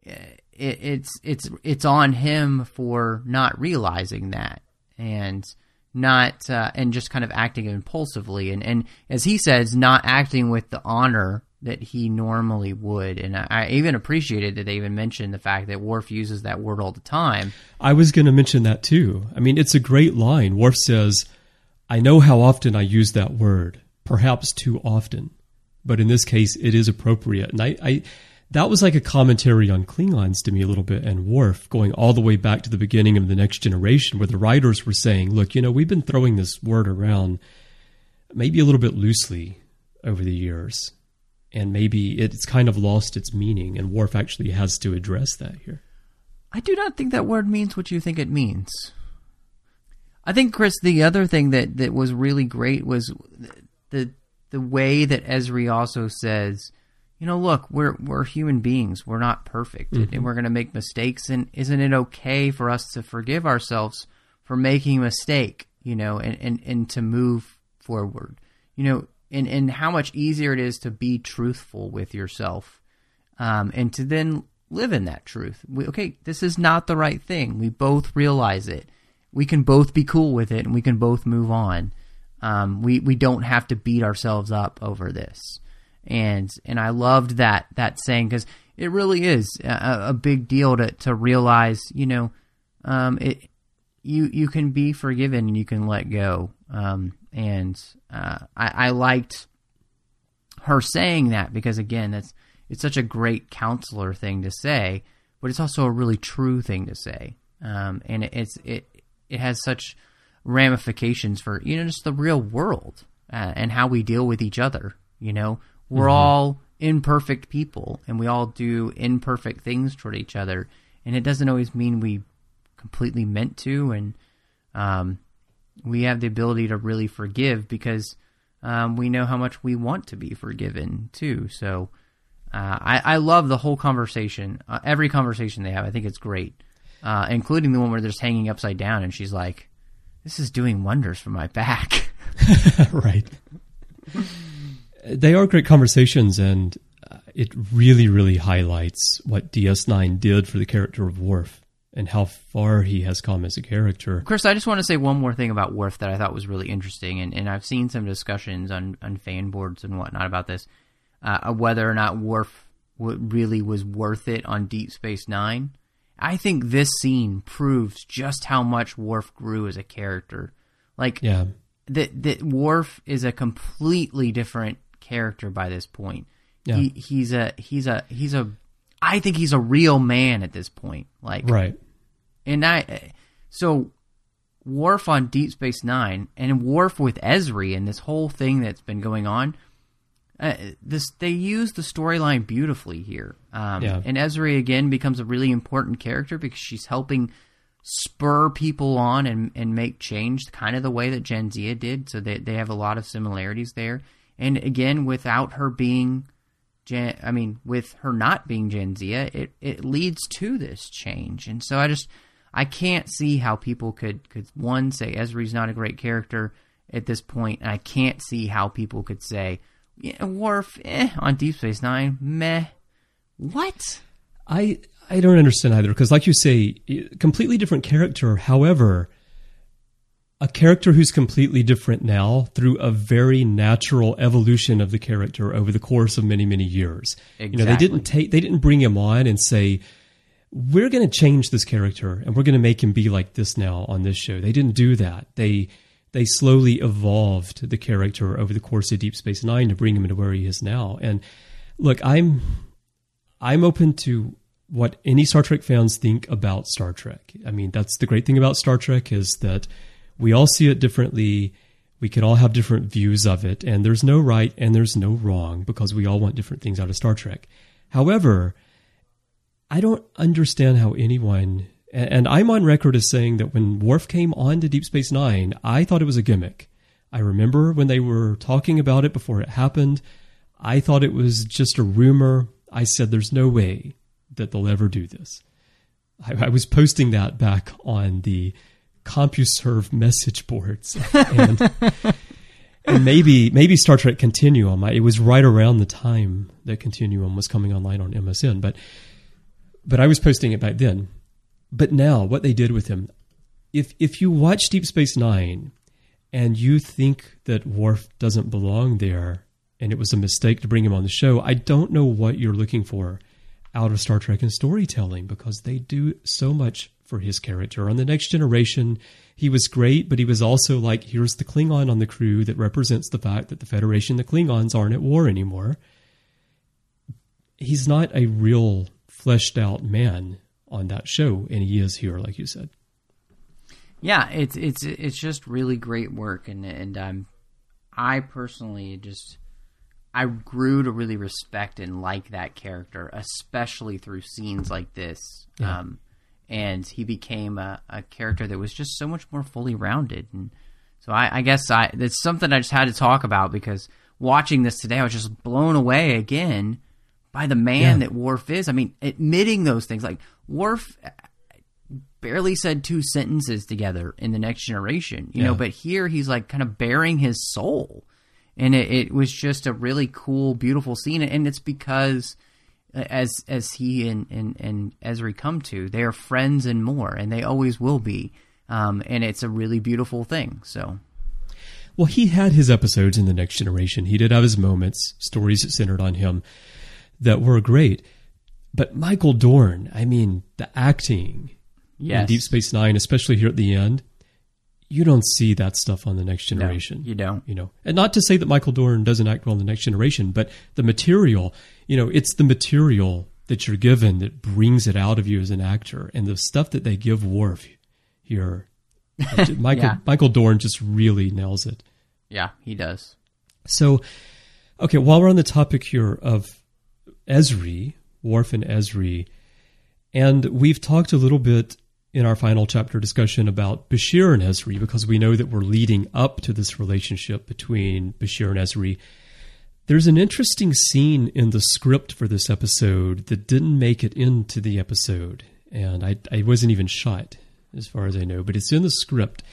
it's on him for not realizing that, and not and just kind of acting impulsively, and as he says, not acting with the honor that he normally would. And I even appreciated that they even mentioned the fact that Worf uses that word all the time. I was going to mention that too. I mean, it's a great line. Worf says, I know how often I use that word, perhaps too often, but in this case, it is appropriate. And I that was like a commentary on Klingons to me a little bit, and Worf, going all the way back to the beginning of The Next Generation, where the writers were saying, look, we've been throwing this word around maybe a little bit loosely over the years, and maybe it's kind of lost its meaning, and Worf actually has to address that here. I do not think that word means what you think it means. I think, Chris, the other thing that was really great was the way that Ezri also says, look, we're human beings. We're not perfect, and we're going to make mistakes. And isn't it okay for us to forgive ourselves for making a mistake, and to move forward, and how much easier it is to be truthful with yourself, and to then live in that truth. Okay, this is not the right thing. We both realize it. We can both be cool with it, and we can both move on. We don't have to beat ourselves up over this. And I loved that saying, because it really is a big deal to realize, you can be forgiven and you can let go. I liked her saying that, because again, it's such a great counselor thing to say, but it's also a really true thing to say. And it has such ramifications for, just the real world, and how we deal with each other. We're all imperfect people, and we all do imperfect things toward each other. And it doesn't always mean we completely meant to. And we have the ability to really forgive, because we know how much we want to be forgiven too. So I love the whole conversation, every conversation they have. I think it's great, including the one where they're just hanging upside down, and she's like, "This is doing wonders for my back." Right. They are great conversations, and it really, really highlights what DS9 did for the character of Worf and how far he has come as a character. Chris, I just want to say one more thing about Worf that I thought was really interesting, and I've seen some discussions on fan boards and whatnot about this, whether or not Worf really was worth it on Deep Space Nine. I think this scene proves just how much Worf grew as a character. That Worf is a completely different character by this point. Yeah. I think he's a real man at this point. Right. So Worf on Deep Space Nine and Worf with Ezri and this whole thing that's been going on, they use the storyline beautifully here. And Ezri again becomes a really important character because she's helping spur people on and make change, kind of the way that Jadzia did. So they have a lot of similarities there. And again, without her being, with her not being Jadzia, it leads to this change. And so I can't see how people could one, say Ezri's not a great character at this point, and I can't see how people could say, Worf, on Deep Space Nine, meh. What? I don't understand either, because like you say, completely different character. However, a character who's completely different now through a very natural evolution of the character over the course of many, many years. Exactly. They didn't bring him on and say, we're going to change this character and we're going to make him be like this now on this show. They didn't do that. They slowly evolved the character over the course of Deep Space Nine to bring him to where he is now. And look, I'm open to what any Star Trek fans think about Star Trek. I mean, that's the great thing about Star Trek, is that we all see it differently. We can all have different views of it, and there's no right and there's no wrong, because we all want different things out of Star Trek. However, I don't understand how anyone, and I'm on record as saying that when Worf came on to Deep Space Nine, I thought it was a gimmick. I remember when they were talking about it before it happened, I thought it was just a rumor. I said, there's no way that they'll ever do this. I was posting that back on the CompuServe message boards, and maybe Star Trek Continuum. It was right around the time that Continuum was coming online on MSN, but I was posting it back then. But now, what they did with him, if you watch Deep Space Nine and you think that Worf doesn't belong there, and it was a mistake to bring him on the show, I don't know what you're looking for out of Star Trek and storytelling, because they do so much for his character. On The Next Generation, he was great, but he was also like, here's the Klingon on the crew that represents the fact that the Federation, the Klingons, aren't at war anymore. He's not a real fleshed out man on that show, and he is here, like you said. Yeah, it's just really great work, and I personally I grew to really respect and like that character, especially through scenes like this. Yeah. and he became a character that was just so much more fully rounded. And so I guess it's something I just had to talk about, because watching this today, I was just blown away again by the man that Worf is. I mean, admitting those things, like Worf barely said 2 sentences together in The Next Generation, you know, but here he's like kind of bearing his soul. And it was just a really cool, beautiful scene. And it's because as he and Ezri come to, they are friends and more, and they always will be. And it's a really beautiful thing. So, well, he had his episodes in The Next Generation. He did have his moments, stories that centered on him that were great. But Michael Dorn, I mean, the acting in Deep Space Nine, especially here at the end, you don't see that stuff on The Next Generation. No, you don't. You know, and not to say that Michael Dorn doesn't act well in The Next Generation, but the material, you know, it's the material that you're given that brings it out of you as an actor. And the stuff that they give Worf here, Michael Dorn just really nails it. Yeah, he does. So, okay, while we're on the topic here of Ezri, Worf and Ezri, and we've talked a little bit in our final chapter discussion about Bashir and Ezri, because we know that we're leading up to this relationship between Bashir and Ezri. There's an interesting scene in the script for this episode that didn't make it into the episode, and I wasn't even shot, as far as I know, but it's in the script.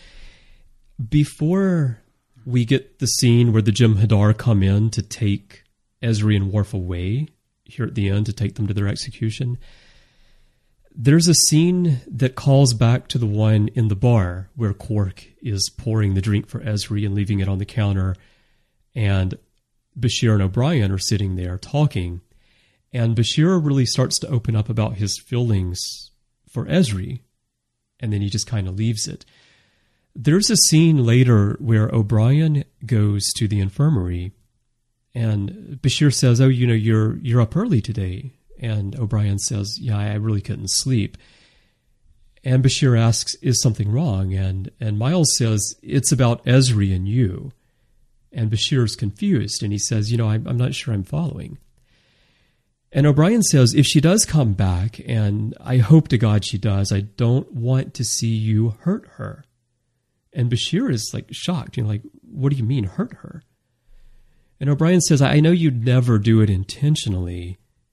Before we get the scene where the Jem'Hadar come in to take Ezri and Worf away here at the end to take them to their execution, there's a scene that calls back to the one in the bar where Quark is pouring the drink for Ezri and leaving it on the counter, and Bashir and O'Brien are sitting there talking, and Bashir really starts to open up about his feelings for Ezri, and then he just kind of leaves it. There's a scene later where O'Brien goes to the infirmary, and Bashir says, "Oh, you know, you're up early today." And O'Brien says, "Yeah, I really couldn't sleep." And Bashir asks, "Is something wrong?" And Miles says, "It's about Ezri and you." And Bashir's confused, and he says, "You know, I'm not sure I'm following." And O'Brien says, "If she does come back, and I hope to God she does, I don't want to see you hurt her." And Bashir is like shocked, you know, like, "What do you mean hurt her?" And O'Brien says, "I know you'd never do it intentionally."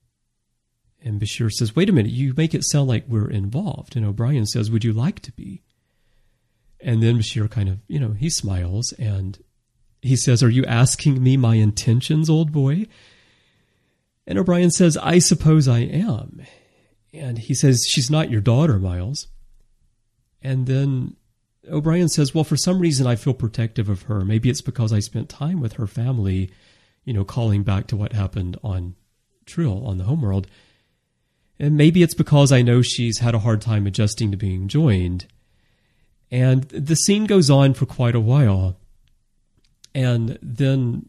And Bashir says, "Wait a minute, you make it sound like we're involved." And O'Brien says, "Would you like to be?" And then Bashir kind of, you know, he smiles and he says, "Are you asking me my intentions, old boy?" And O'Brien says, "I suppose I am." And he says, "She's not your daughter, Miles." And then O'Brien says, "Well, for some reason I feel protective of her. Maybe it's because I spent time with her family, you know, calling back to what happened on Trill, on the homeworld. And maybe it's because I know she's had a hard time adjusting to being joined." And the scene goes on for quite a while. And then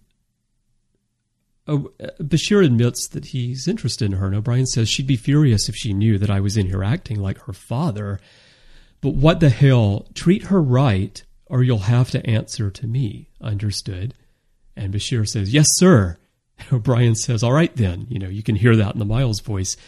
Bashir admits that he's interested in her. And O'Brien says she'd be furious if she knew that I was in here acting like her father. But what the hell? Treat her right, or you'll have to answer to me. Understood? And Bashir says, "Yes, sir." And O'Brien says, "All right, then." You know, you can hear that in the Miles voice.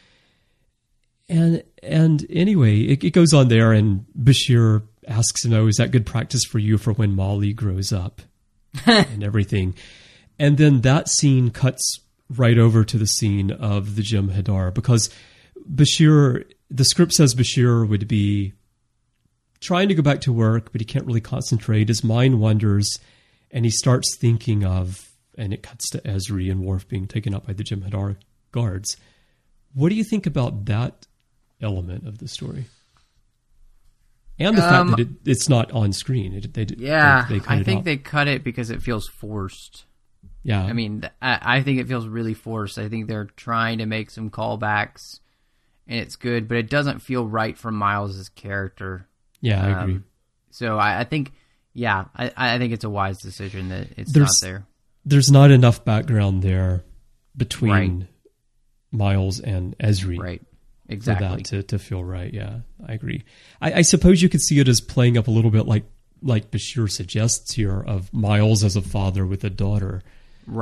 And anyway, it goes on there, and Bashir asks him, "Oh, is that good practice for you for when Molly grows up?" and everything. And then that scene cuts right over to the scene of the Jem'Hadar, because Bashir, the script says Bashir would be trying to go back to work, but he can't really concentrate. His mind wanders, and he starts thinking of, and it cuts to Ezri and Worf being taken up by the Jem'Hadar guards. What do you think about that element of the story? And the fact that it's not on screen. They they cut it because it feels forced. Yeah. I mean, I think it feels really forced. I think they're trying to make some callbacks, and it's good, but it doesn't feel right for Miles' character. Yeah, I agree. So I think, I think it's a wise decision that it's not there. There's not enough background there between Miles and Ezri. Right. Exactly. For that to feel right. Yeah, I agree. I suppose you could see it as playing up a little bit like Bashir suggests here, of Miles as a father with a daughter. Right.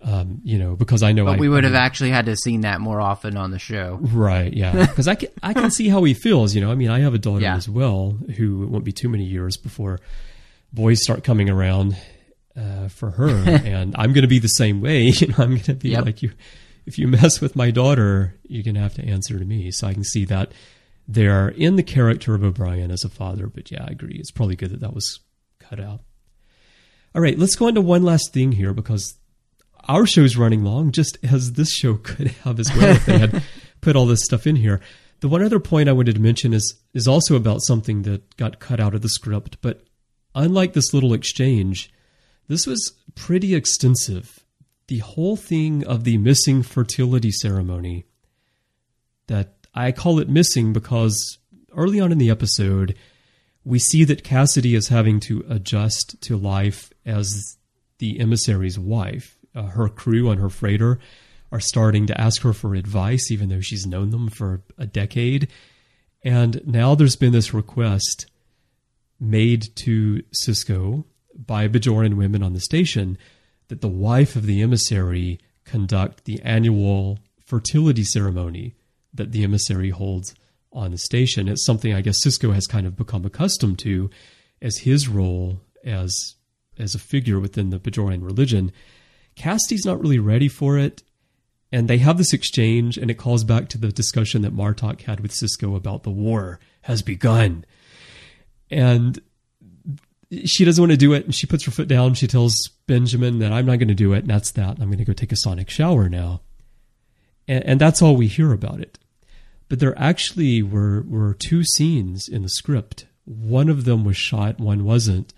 Because I know But we would have actually had to have seen that more often on the show. Right, yeah. Because I can see how he feels, I have a daughter Yeah. as well, who it won't be too many years before boys start coming around for her. And I'm going to be the same way. I'm going to be Yep. like, if you mess with my daughter, you're going to have to answer to me. So I can see that there in the character of O'Brien as a father. But yeah, I agree. It's probably good that was cut out. All right, let's go on to one last thing here, because our show's running long, just as this show could have as well if they had put all this stuff in here. The one other point I wanted to mention is also about something that got cut out of the script, but unlike this little exchange, this was pretty extensive. The whole thing of the missing fertility ceremony, that I call it missing because early on in the episode, we see that Cassidy is having to adjust to life as the emissary's wife. Her crew on her freighter are starting to ask her for advice, even though she's known them for a decade. And now there's been this request made to Sisko by Bajoran women on the station that the wife of the emissary conduct the annual fertility ceremony that the emissary holds on the station. It's something I guess Sisko has kind of become accustomed to as his role as a figure within the Bajoran religion. Cassidy's not really ready for it, and they have this exchange, and it calls back to the discussion that Martok had with Sisko about the war has begun. And she doesn't want to do it, and she puts her foot down. She tells Benjamin that I'm not going to do it, and that's that. I'm going to go take a sonic shower now. And that's all we hear about it. But there actually were two scenes in the script. One of them was shot, one wasn't,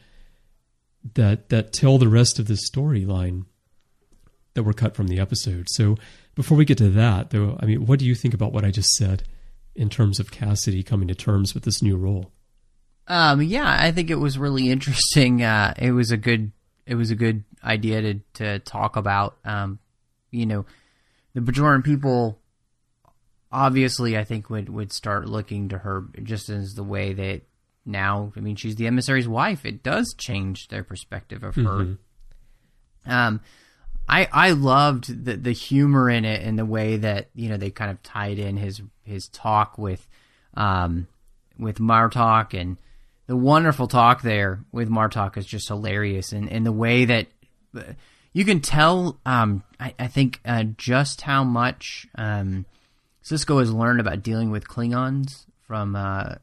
that tell the rest of the storyline that were cut from the episode. So before we get to that, though, what do you think about what I just said in terms of Cassidy coming to terms with this new role? Yeah, I think it was really interesting. It was a good idea to talk about. The Bajoran people obviously, I think, would start looking to her just as the way that now, she's the emissary's wife. It does change their perspective of her. Mm-hmm. I loved the humor in it and the way that, they kind of tied in his talk with Martok, and the wonderful talk there with Martok is just hilarious. And the way that you can tell, I think, just how much Sisko has learned about dealing with Klingons from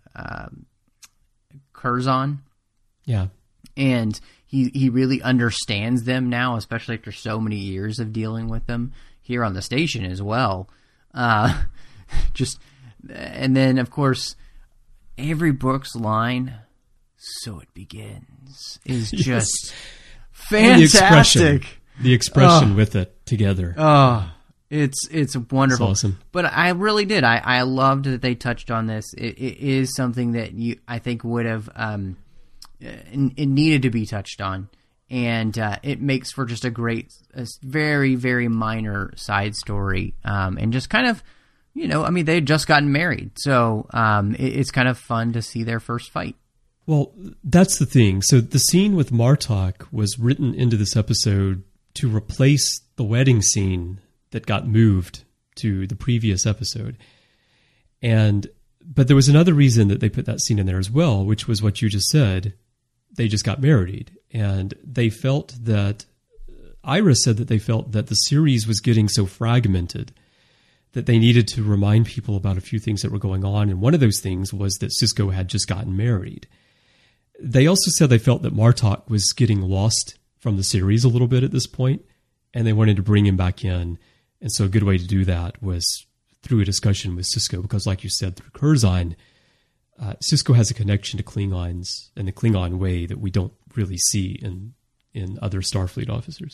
Curzon. Yeah. And he really understands them now, especially after so many years of dealing with them here on the station as well. And then, of course, Avery Brooks' line, "So it begins," is just fantastic. The expression with it together. It's wonderful. It's awesome. But I really did. I loved that they touched on this. It is something that I think would have it needed to be touched on, and it makes for just a very, very minor side story, and just kind of, they had just gotten married, so it's kind of fun to see their first fight. Well, that's the thing. So the scene with Martok was written into this episode to replace the wedding scene that got moved to the previous episode. But there was another reason that they put that scene in there as well, which was what you just said. They just got married, and they felt that Ira said that they felt that the series was getting so fragmented that they needed to remind people about a few things that were going on. And one of those things was that Sisko had just gotten married. They also said they felt that Martok was getting lost from the series a little bit at this point, and they wanted to bring him back in. And so a good way to do that was through a discussion with Sisko, because like you said, through Curzon, Sisko has a connection to Klingons in the Klingon way that we don't really see in other Starfleet officers.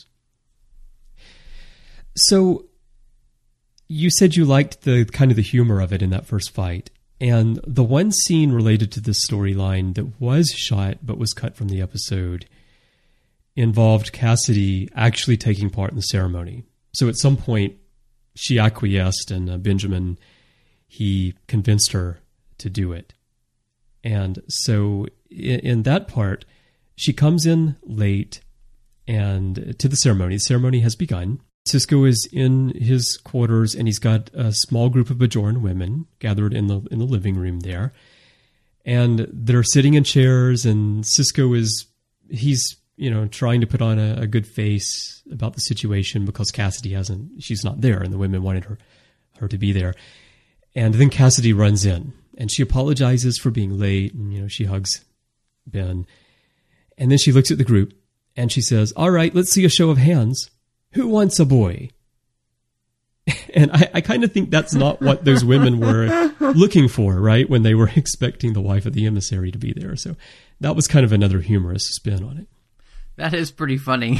So you said you liked the kind of the humor of it in that first fight. And the one scene related to this storyline that was shot but was cut from the episode involved Cassidy actually taking part in the ceremony. So at some point, she acquiesced, and Benjamin, he convinced her to do it. And so in that part, she comes in late and to the ceremony. The ceremony has begun. Cisco is in his quarters, and he's got a small group of Bajoran women gathered in the living room there. And they're sitting in chairs, and Cisco he's trying to put on a good face about the situation because she's not there, and the women wanted her to be there. And then Cassidy runs in, and she apologizes for being late, and she hugs Ben. And then she looks at the group, and she says, "All right, let's see a show of hands. Who wants a boy?" And I kind of think that's not what those women were looking for, right? When they were expecting the wife of the emissary to be there. So that was kind of another humorous spin on it. That is pretty funny.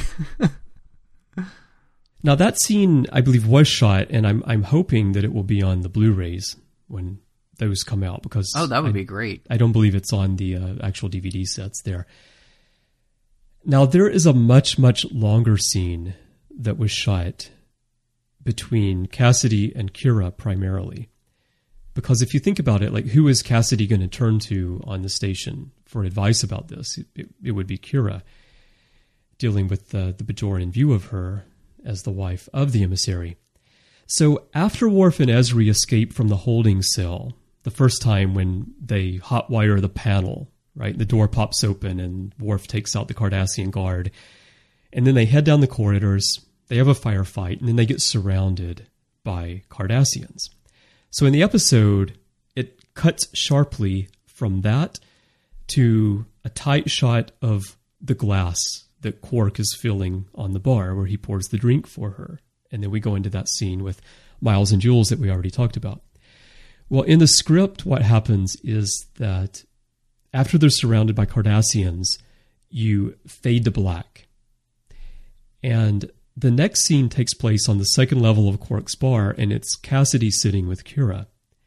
Now that scene, I believe, was shot, and I'm hoping that it will be on the Blu-rays when those come out, because that would be great. I don't believe it's on the actual DVD sets there. Now there is a much, much longer scene that was shot between Cassidy and Kira primarily. Because if you think about it, like, who is Cassidy going to turn to on the station for advice about this? It would be Kira, dealing with the Bajoran view of her as the wife of the emissary. So after Worf and Ezri escape from the holding cell, the first time when they hotwire the panel, right? The door pops open and Worf takes out the Cardassian guard. And then they head down the corridors. They have a firefight, and then they get surrounded by Cardassians. So in the episode, it cuts sharply from that to a tight shot of the glass that Quark is filling on the bar where he pours the drink for her. And then we go into that scene with Miles and Jules that we already talked about. Well, in the script, what happens is that after they're surrounded by Cardassians, you fade to black. And the next scene takes place on the second level of Quark's bar, and it's Cassidy sitting with Kira.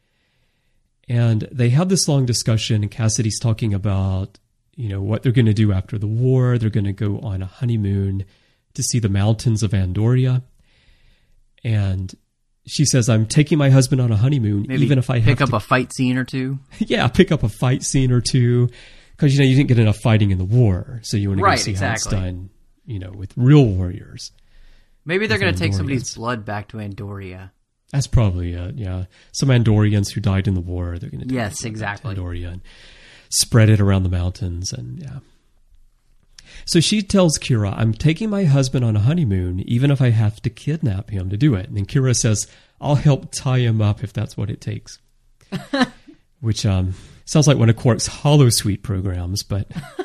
And they have this long discussion, and Cassidy's talking about, what they're going to do after the war. They're going to go on a honeymoon to see the mountains of Andoria. And she says, "I'm taking my husband on a honeymoon, maybe even if I have pick up a fight scene or two." Yeah, pick up a fight scene or two. Because, you didn't get enough fighting in the war. So you want to go see how it's done, with real warriors. Maybe they're going to take somebody's blood back to Andoria. That's probably it, yeah. Some Andorians who died in the war, they're going to take exactly. Andoria and spread it around the mountains, and yeah. So she tells Kira, "I'm taking my husband on a honeymoon, even if I have to kidnap him to do it." And then Kira says, "I'll help tie him up if that's what it takes." Which sounds like one of Quark's holosuite programs, but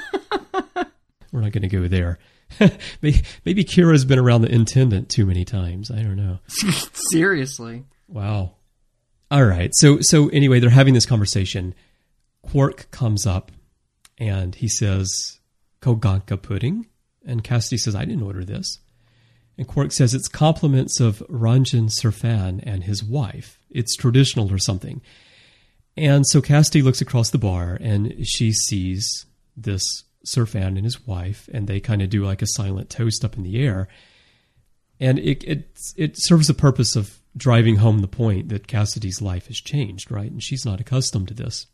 we're not going to go there. Maybe Kira's been around the intendant too many times. I don't know. Seriously. Wow. All right. So anyway, they're having this conversation. Quark comes up and he says, "Koganka pudding." And Cassidy says, "I didn't order this." And Quark says, "It's compliments of Ranjan Sirfan and his wife. It's traditional or something." And so Cassidy looks across the bar and she sees this Sirfan and his wife, and they kind of do like a silent toast up in the air. And it serves the purpose of driving home the point that Cassidy's life has changed, right? And she's not accustomed to this.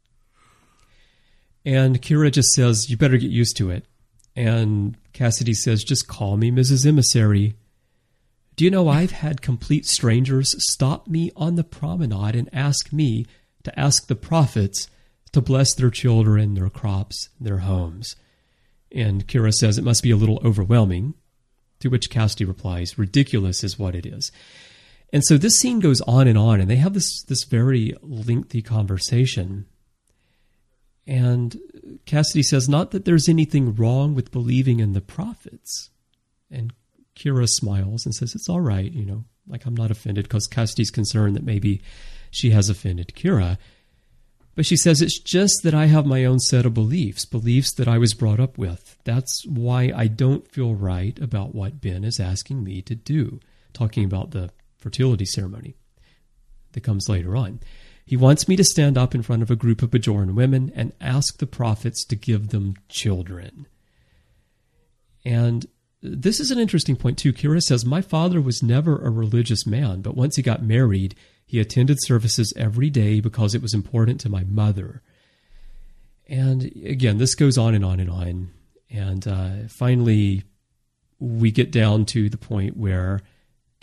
And Kira just says, "You better get used to it." And Cassidy says, "Just call me Mrs. Emissary. Do you know I've had complete strangers stop me on the promenade and ask me to ask the prophets to bless their children, their crops, their homes." And Kira says, "It must be a little overwhelming." To which Cassidy replies, "Ridiculous is what it is." And so this scene goes on, and they have this very lengthy conversation. And Cassidy says, "Not that there's anything wrong with believing in the prophets." And Kira smiles and says, "It's all right, like, I'm not offended," because Cassidy's concerned that maybe she has offended Kira. But she says, "It's just that I have my own set of beliefs that I was brought up with. That's why I don't feel right about what Ben is asking me to do," talking about the fertility ceremony that comes later on. "He wants me to stand up in front of a group of Bajoran women and ask the prophets to give them children." And this is an interesting point too. Kira says, "My father was never a religious man, but once he got married, he attended services every day because it was important to my mother." And again, this goes on and on and on. And finally, we get down to the point where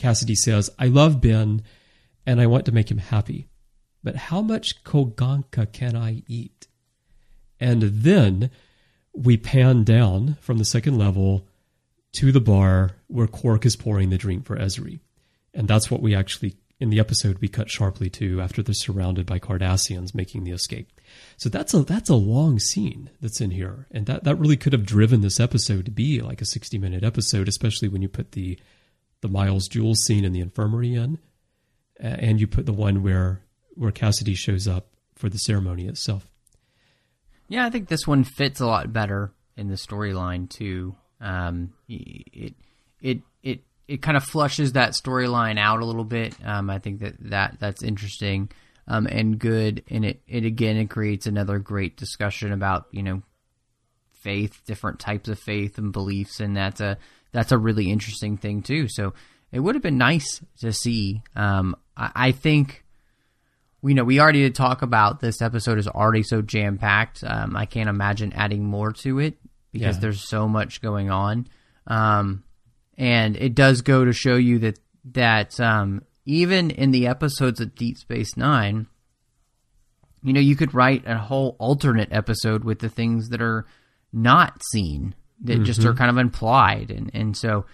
Cassidy says, "I love Ben, and I want to make him happy. But how much Koganka can I eat?" And then we pan down from the second level to the bar where Quark is pouring the drink for Ezri. And that's what we actually, in the episode, we cut sharply to after they're surrounded by Cardassians making the escape. So that's a long scene that's in here. And that really could have driven this episode to be like a 60-minute episode, especially when you put the Miles Jules scene in the infirmary in, and you put the one where Cassidy shows up for the ceremony itself. Yeah, I think this one fits a lot better in the storyline too. It kind of flushes that storyline out a little bit. I think that's interesting and good, and it creates another great discussion about faith, different types of faith and beliefs, and that's a really interesting thing too. So it would have been nice to see. I think. We already did talk about this episode is already so jam-packed. I can't imagine adding more to it because there's so much going on. And it does go to show you that even in the episodes of Deep Space Nine, you could write a whole alternate episode with the things that are not seen, that just are kind of implied. And so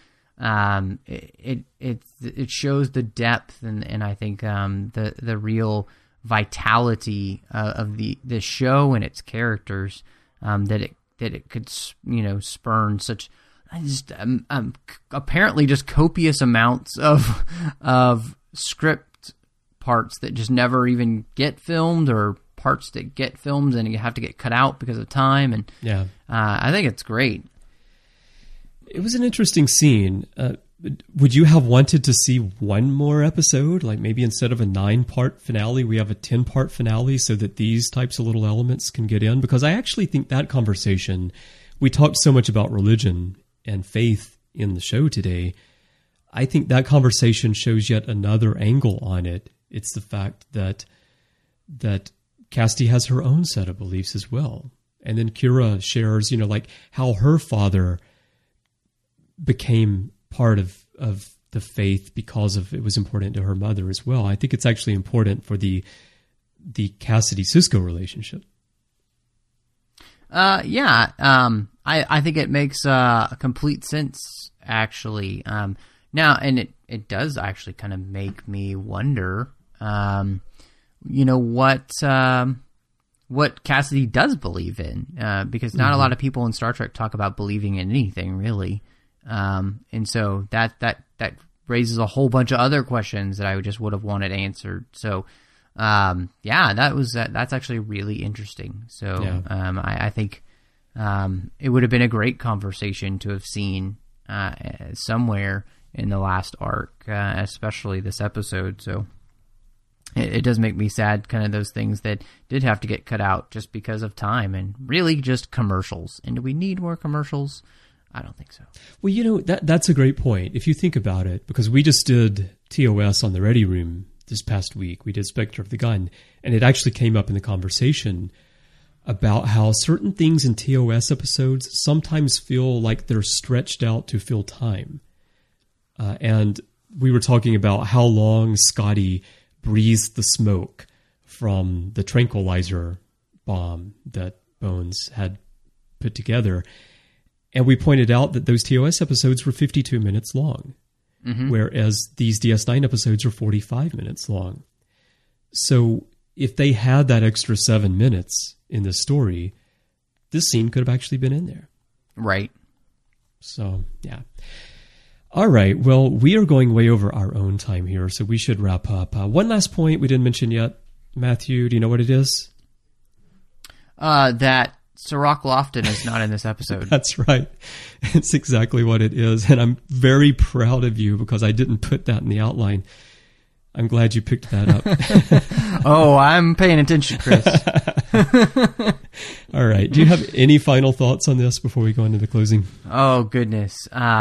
it shows the depth and I think the real vitality of the show and its characters, that it could spurn such apparently just copious amounts of script parts that just never even get filmed, or parts that get filmed and you have to get cut out because of time. And I think it's great. It was an interesting scene. Would you have wanted to see one more episode? Like maybe instead of a 9-part finale, we have a 10-part finale so that these types of little elements can get in? Because I actually think that conversation, we talked so much about religion and faith in the show today. I think that conversation shows yet another angle on it. It's the fact that Cassidy has her own set of beliefs as well. And then Kira shares, like how her father became part of the faith because of it was important to her mother as well. I think it's actually important for the Cassidy-Sisko relationship. I think it makes complete sense, actually. Now, and it does actually kind of make me wonder, what Cassidy does believe in, because not a lot of people in Star Trek talk about believing in anything, really. And so that raises a whole bunch of other questions that I just would have wanted answered. So, that's actually really interesting. So, I think, it would have been a great conversation to have seen, somewhere in the last arc, especially this episode. So it does make me sad, kind of those things that did have to get cut out just because of time and really just commercials. And do we need more commercials? I don't think so. Well, that's a great point. If you think about it, because we just did TOS on the Ready Room this past week. We did Spectre of the Gun, and it actually came up in the conversation about how certain things in TOS episodes sometimes feel like they're stretched out to fill time. And we were talking about how long Scotty breathed the smoke from the tranquilizer bomb that Bones had put together. And we pointed out that those TOS episodes were 52 minutes long, whereas these DS9 episodes are 45 minutes long. So if they had that extra 7 minutes in the story, this scene could have actually been in there. Right. So, yeah. All right. Well, we are going way over our own time here, so we should wrap up. One last point we didn't mention yet. Matthew, do you know what it is? That Cirroc Lofton is not in this episode. That's right. It's exactly what it is. And I'm very proud of you because I didn't put that in the outline. I'm glad you picked that up. Oh, I'm paying attention, Chris. All right. Do you have any final thoughts on this before we go into the closing? Oh, goodness.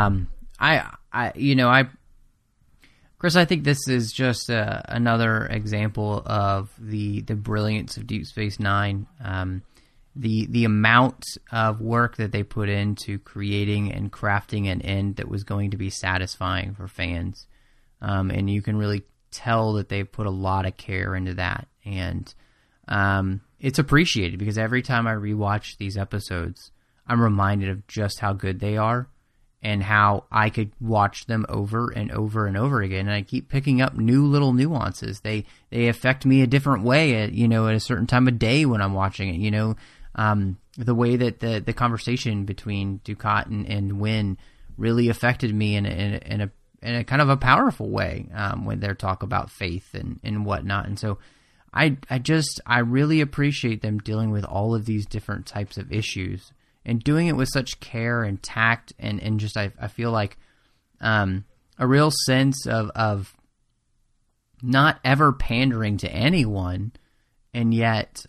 Chris, I think this is just another example of the brilliance of Deep Space Nine. The amount of work that they put into creating and crafting an end that was going to be satisfying for fans. and you can really tell that they've put a lot of care into that, and it's appreciated because every time I rewatch these episodes, I'm reminded of just how good they are and how I could watch them over and over and over again. And I keep picking up new little nuances. They affect me a different way at a certain time of day when I'm watching it. The way that the conversation between Dukat and Wynn really affected me in a kind of a powerful way when they talk about faith and whatnot. And so I really appreciate them dealing with all of these different types of issues and doing it with such care and tact and just I feel like a real sense of not ever pandering to anyone, and yet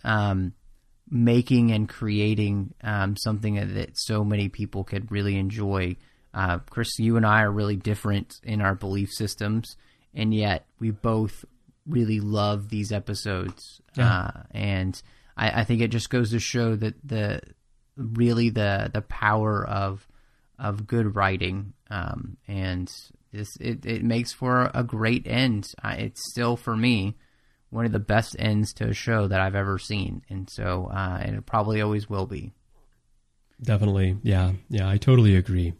making and creating something that so many people could really enjoy. Chris, you and I are really different in our belief systems, and yet we both really love these episodes. Yeah. And I think it just goes to show that the power of good writing, and it makes for a great end. It's still, for me, one of the best ends to a show that I've ever seen, and so and it probably always will be. Definitely, yeah, I totally agree.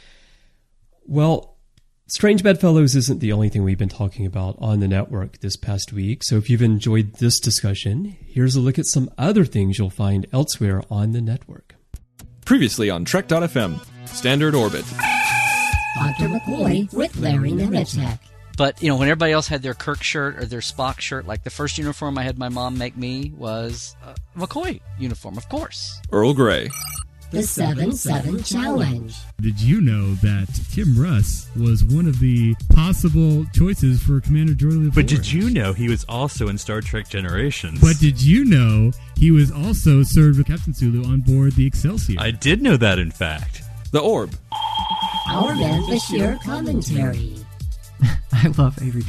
Well, Strange Bedfellows isn't the only thing we've been talking about on the network this past week, so if you've enjoyed this discussion, here's a look at some other things you'll find elsewhere on the network. Previously on Trek.fm, Standard Orbit. Dr. McCoy with Larry Nemeczek. But, when everybody else had their Kirk shirt or their Spock shirt, like the first uniform I had my mom make me was a McCoy uniform, of course. Earl Grey. The 7-7 Challenge. Did you know that Tim Russ was one of the possible choices for Commander Geordi LaForge? But did you know he was also in Star Trek Generations? But did you know he was also served with Captain Sulu on board the Excelsior? I did know that, in fact. The Orb. Our Man Bashir commentary. I love Avery.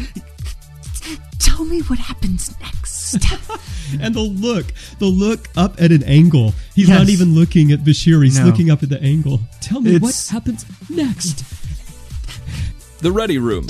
Tell me what happens next. And the look up at an angle. He's Yes. not even looking at Bashir. He's No. looking up at the angle. Tell me what It's- happens next. The Ready Room.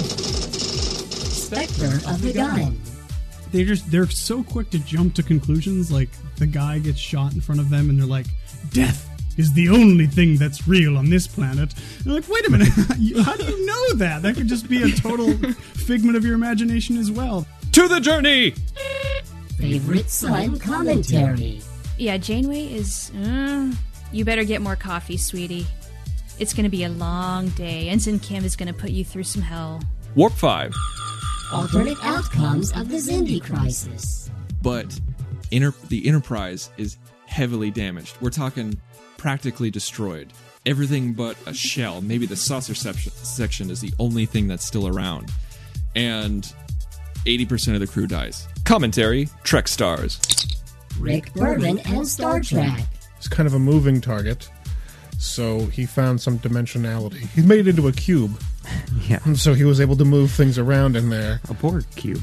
Spectre of the Gun. They're so quick to jump to conclusions. Like, the guy gets shot in front of them and they're like, death is the only thing that's real on this planet. And they're like, wait a minute, how do you know that? That could just be a total figment of your imagination as well. To the Journey. Favorite Son commentary. Yeah, Janeway is... you better get more coffee, sweetie. It's going to be a long day. Ensign Kim is going to put you through some hell. Warp 5. Alternate outcomes of the Xindi crisis. But the Enterprise is heavily damaged. We're talking practically destroyed. Everything but a shell. Maybe the saucer section is the only thing that's still around. And 80% of the crew dies. Commentary, Trek Stars. Rick Berman and Star Trek. It's kind of a moving target, so he found some dimensionality. He made it into a cube. Yeah. And so he was able to move things around in there. A board cube.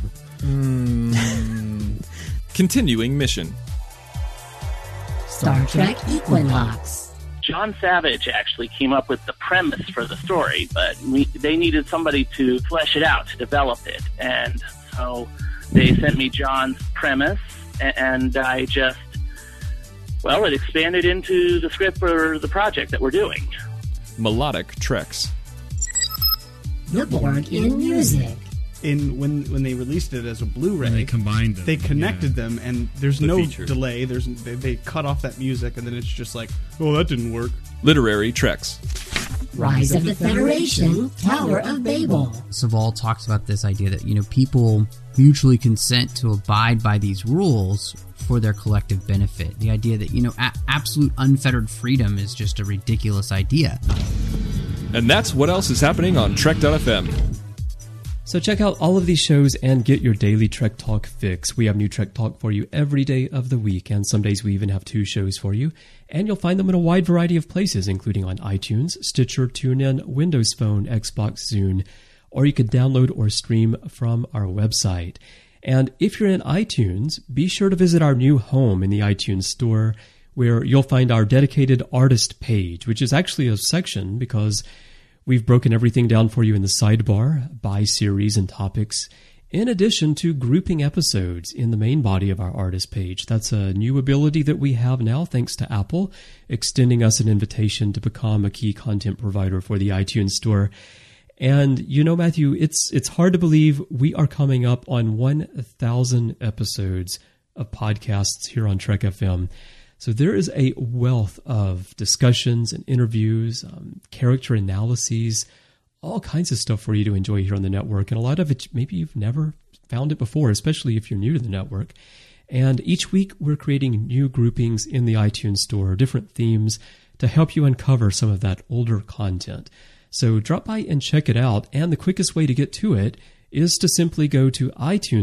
Continuing mission. Star Trek Equinox. John Savage actually came up with the premise for the story, but they needed somebody to flesh it out, to develop it. And so they sent me John's premise, and I just, it expanded into the script for the project that we're doing. Melodic Treks. The Borg in music. When they released it as a Blu-ray, And they combined them. They connected them, and there's no feature. delay. They cut off that music, and then it's just like, oh, that didn't work. Literary Treks. Rise of the Federation, Tower of Babel. Saval talks about this idea that, people mutually consent to abide by these rules for their collective benefit. The idea that, absolute unfettered freedom is just a ridiculous idea. And that's what else is happening on Trek.fm. So check out all of these shows and get your daily Trek Talk fix. We have new Trek Talk for you every day of the week, and some days we even have 2 shows for you. And you'll find them in a wide variety of places, including on iTunes, Stitcher, TuneIn, Windows Phone, Xbox, Zune, or you could download or stream from our website. And if you're in iTunes, be sure to visit our new home in the iTunes Store, where you'll find our dedicated artist page, which is actually a section because We've broken everything down for you in the sidebar by series and topics, in addition to grouping episodes in the main body of our artist page. That's a new ability that we have now, thanks to Apple, extending us an invitation to become a key content provider for the iTunes Store. And you know, Matthew, it's hard to believe we are coming up on 1,000 episodes of podcasts here on Trek FM. So there is a wealth of discussions and interviews, character analyses, all kinds of stuff for you to enjoy here on the network. And a lot of it, maybe you've never found it before, especially if you're new to the network. And each week we're creating new groupings in the iTunes Store, different themes to help you uncover some of that older content. So drop by and check it out. And the quickest way to get to it is to simply go to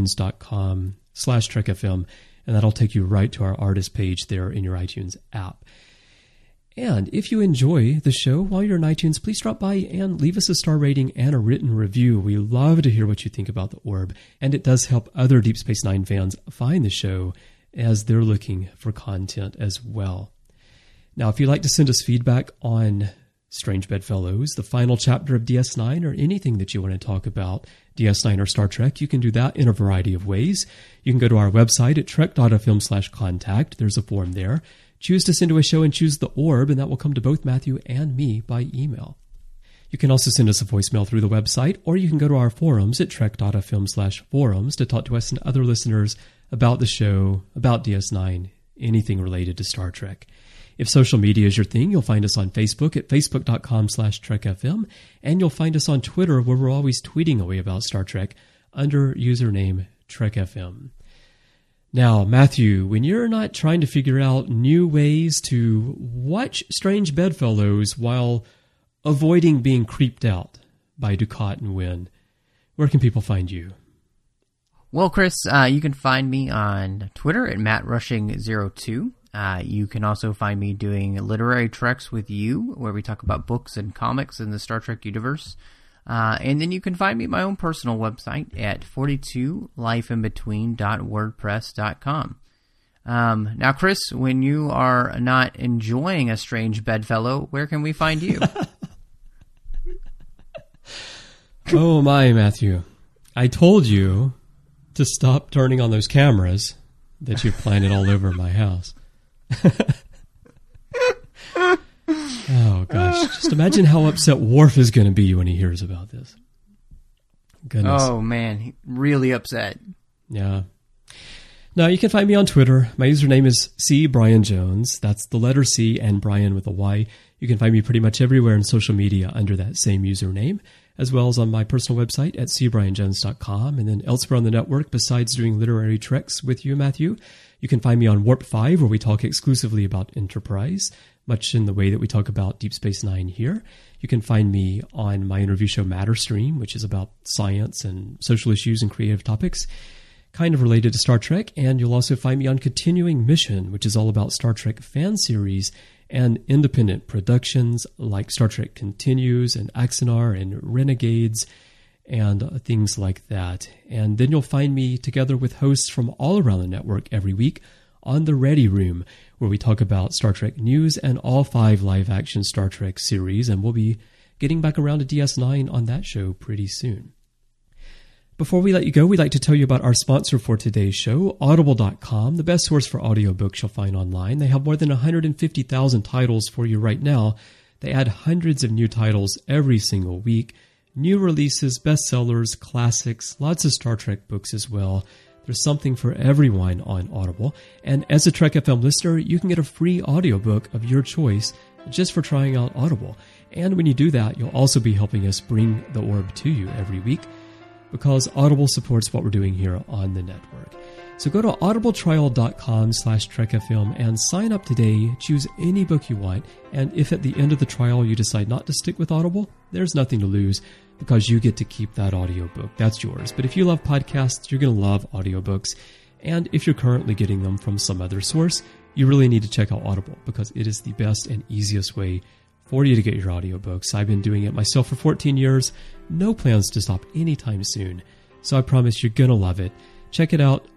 itunes.com/TrekFM, and that'll take you right to our artist page there in your iTunes app. And if you enjoy the show while you're in iTunes, please drop by and leave us a star rating and a written review. We love to hear what you think about the Orb, and it does help other Deep Space Nine fans find the show as they're looking for content as well. Now, if you'd like to send us feedback on Strange Bedfellows, the final chapter of DS9, or anything that you want to talk about, DS9 or Star Trek, you can do that in a variety of ways. You can go to our website at trek.fm/contact. There's a form there. Choose to send to a show and choose the Orb, and that will come to both Matthew and me by email. You can also send us a voicemail through the website, or you can go to our forums at trek.fm/forums to talk to us and other listeners about the show, about DS9, anything related to Star Trek. If social media is your thing, you'll find us on Facebook at facebook.com/TrekFM, and you'll find us on Twitter, where we're always tweeting away about Star Trek under username TrekFM. Now, Matthew, when you're not trying to figure out new ways to watch Strange Bedfellows while avoiding being creeped out by Dukat and Wynn, where can people find you? Well, Chris, you can find me on Twitter at MattRushing02. You can also find me doing Literary Treks with You, where we talk about books and comics in the Star Trek universe. And then you can find me at my own personal website at 42lifeinbetween.wordpress.com. Now, Chris, when you are not enjoying a Strange Bedfellow, where can we find you? Oh my, Matthew. I told you to stop turning on those cameras that you've planted all over my house. Oh, gosh. Just imagine how upset Worf is going to be when he hears about this. Goodness. Oh, man. Really upset. Yeah. Now, you can find me on Twitter. My username is C. Brian Jones. That's the letter C and Brian with a Y. You can find me pretty much everywhere in social media under that same username, as well as on my personal website at cbrianjones.com. And then elsewhere on the network, besides doing Literary Treks with you, Matthew, you can find me on Warp 5, where we talk exclusively about Enterprise, much in the way that we talk about Deep Space Nine here. You can find me on my interview show Matterstream, which is about science and social issues and creative topics, kind of related to Star Trek. And you'll also find me on Continuing Mission, which is all about Star Trek fan series and independent productions like Star Trek Continues and Axanar and Renegades and things like that. And then you'll find me together with hosts from all around the network every week on The Ready Room, where we talk about Star Trek news and all 5 live-action Star Trek series, and we'll be getting back around to DS9 on that show pretty soon. Before we let you go, we'd like to tell you about our sponsor for today's show, Audible.com, the best source for audiobooks you'll find online. They have more than 150,000 titles for you right now. They add hundreds of new titles every single week. New releases, bestsellers, classics, lots of Star Trek books as well. There's something for everyone on Audible. And as a Trek FM listener, you can get a free audiobook of your choice just for trying out Audible. And when you do that, you'll also be helping us bring the Orb to you every week, because Audible supports what we're doing here on the network. So go to audibletrial.com/TrekFM and sign up today. Choose any book you want. And if at the end of the trial you decide not to stick with Audible, there's nothing to lose, because you get to keep that audiobook. That's yours. But if you love podcasts, you're going to love audiobooks. And if you're currently getting them from some other source, you really need to check out Audible, because it is the best and easiest way for you to get your audiobooks. I've been doing it myself for 14 years. No plans to stop anytime soon. So I promise you're going to love it. Check it out,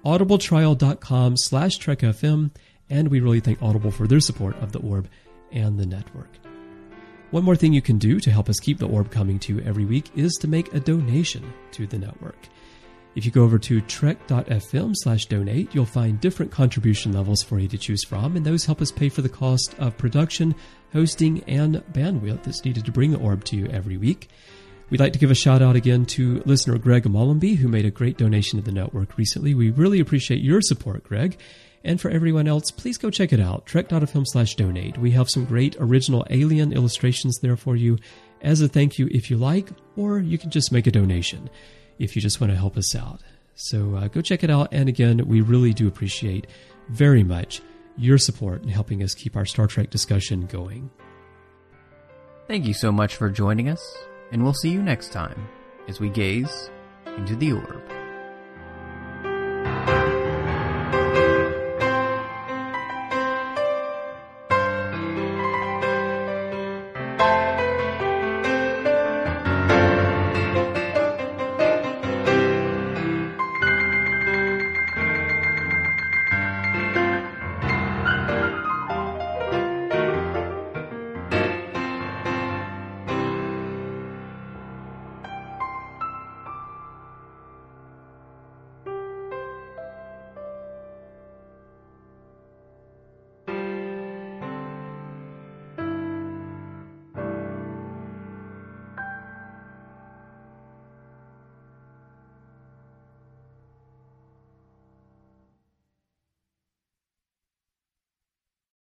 audibletrial.com/TrekFM. And we really thank Audible for their support of the Orb and the network. One more thing you can do to help us keep the orb coming to you every week is to make a donation to the network. If you go over to trek.fm/donate, you'll find different contribution levels for you to choose from, and those help us pay for the cost of production, hosting, and bandwidth that's needed to bring the orb to you every week. We'd like to give a shout out again to listener Greg Mullenby, who made a great donation to the network recently. We really appreciate your support, Greg. And for everyone else, please go check it out, trek.fm/donate. We have some great original alien illustrations there for you as a thank you if you like, or you can just make a donation if you just want to help us out. So go check it out. And again, we really do appreciate very much your support in helping us keep our Star Trek discussion going. Thank you so much for joining us, and we'll see you next time as we gaze into the orb.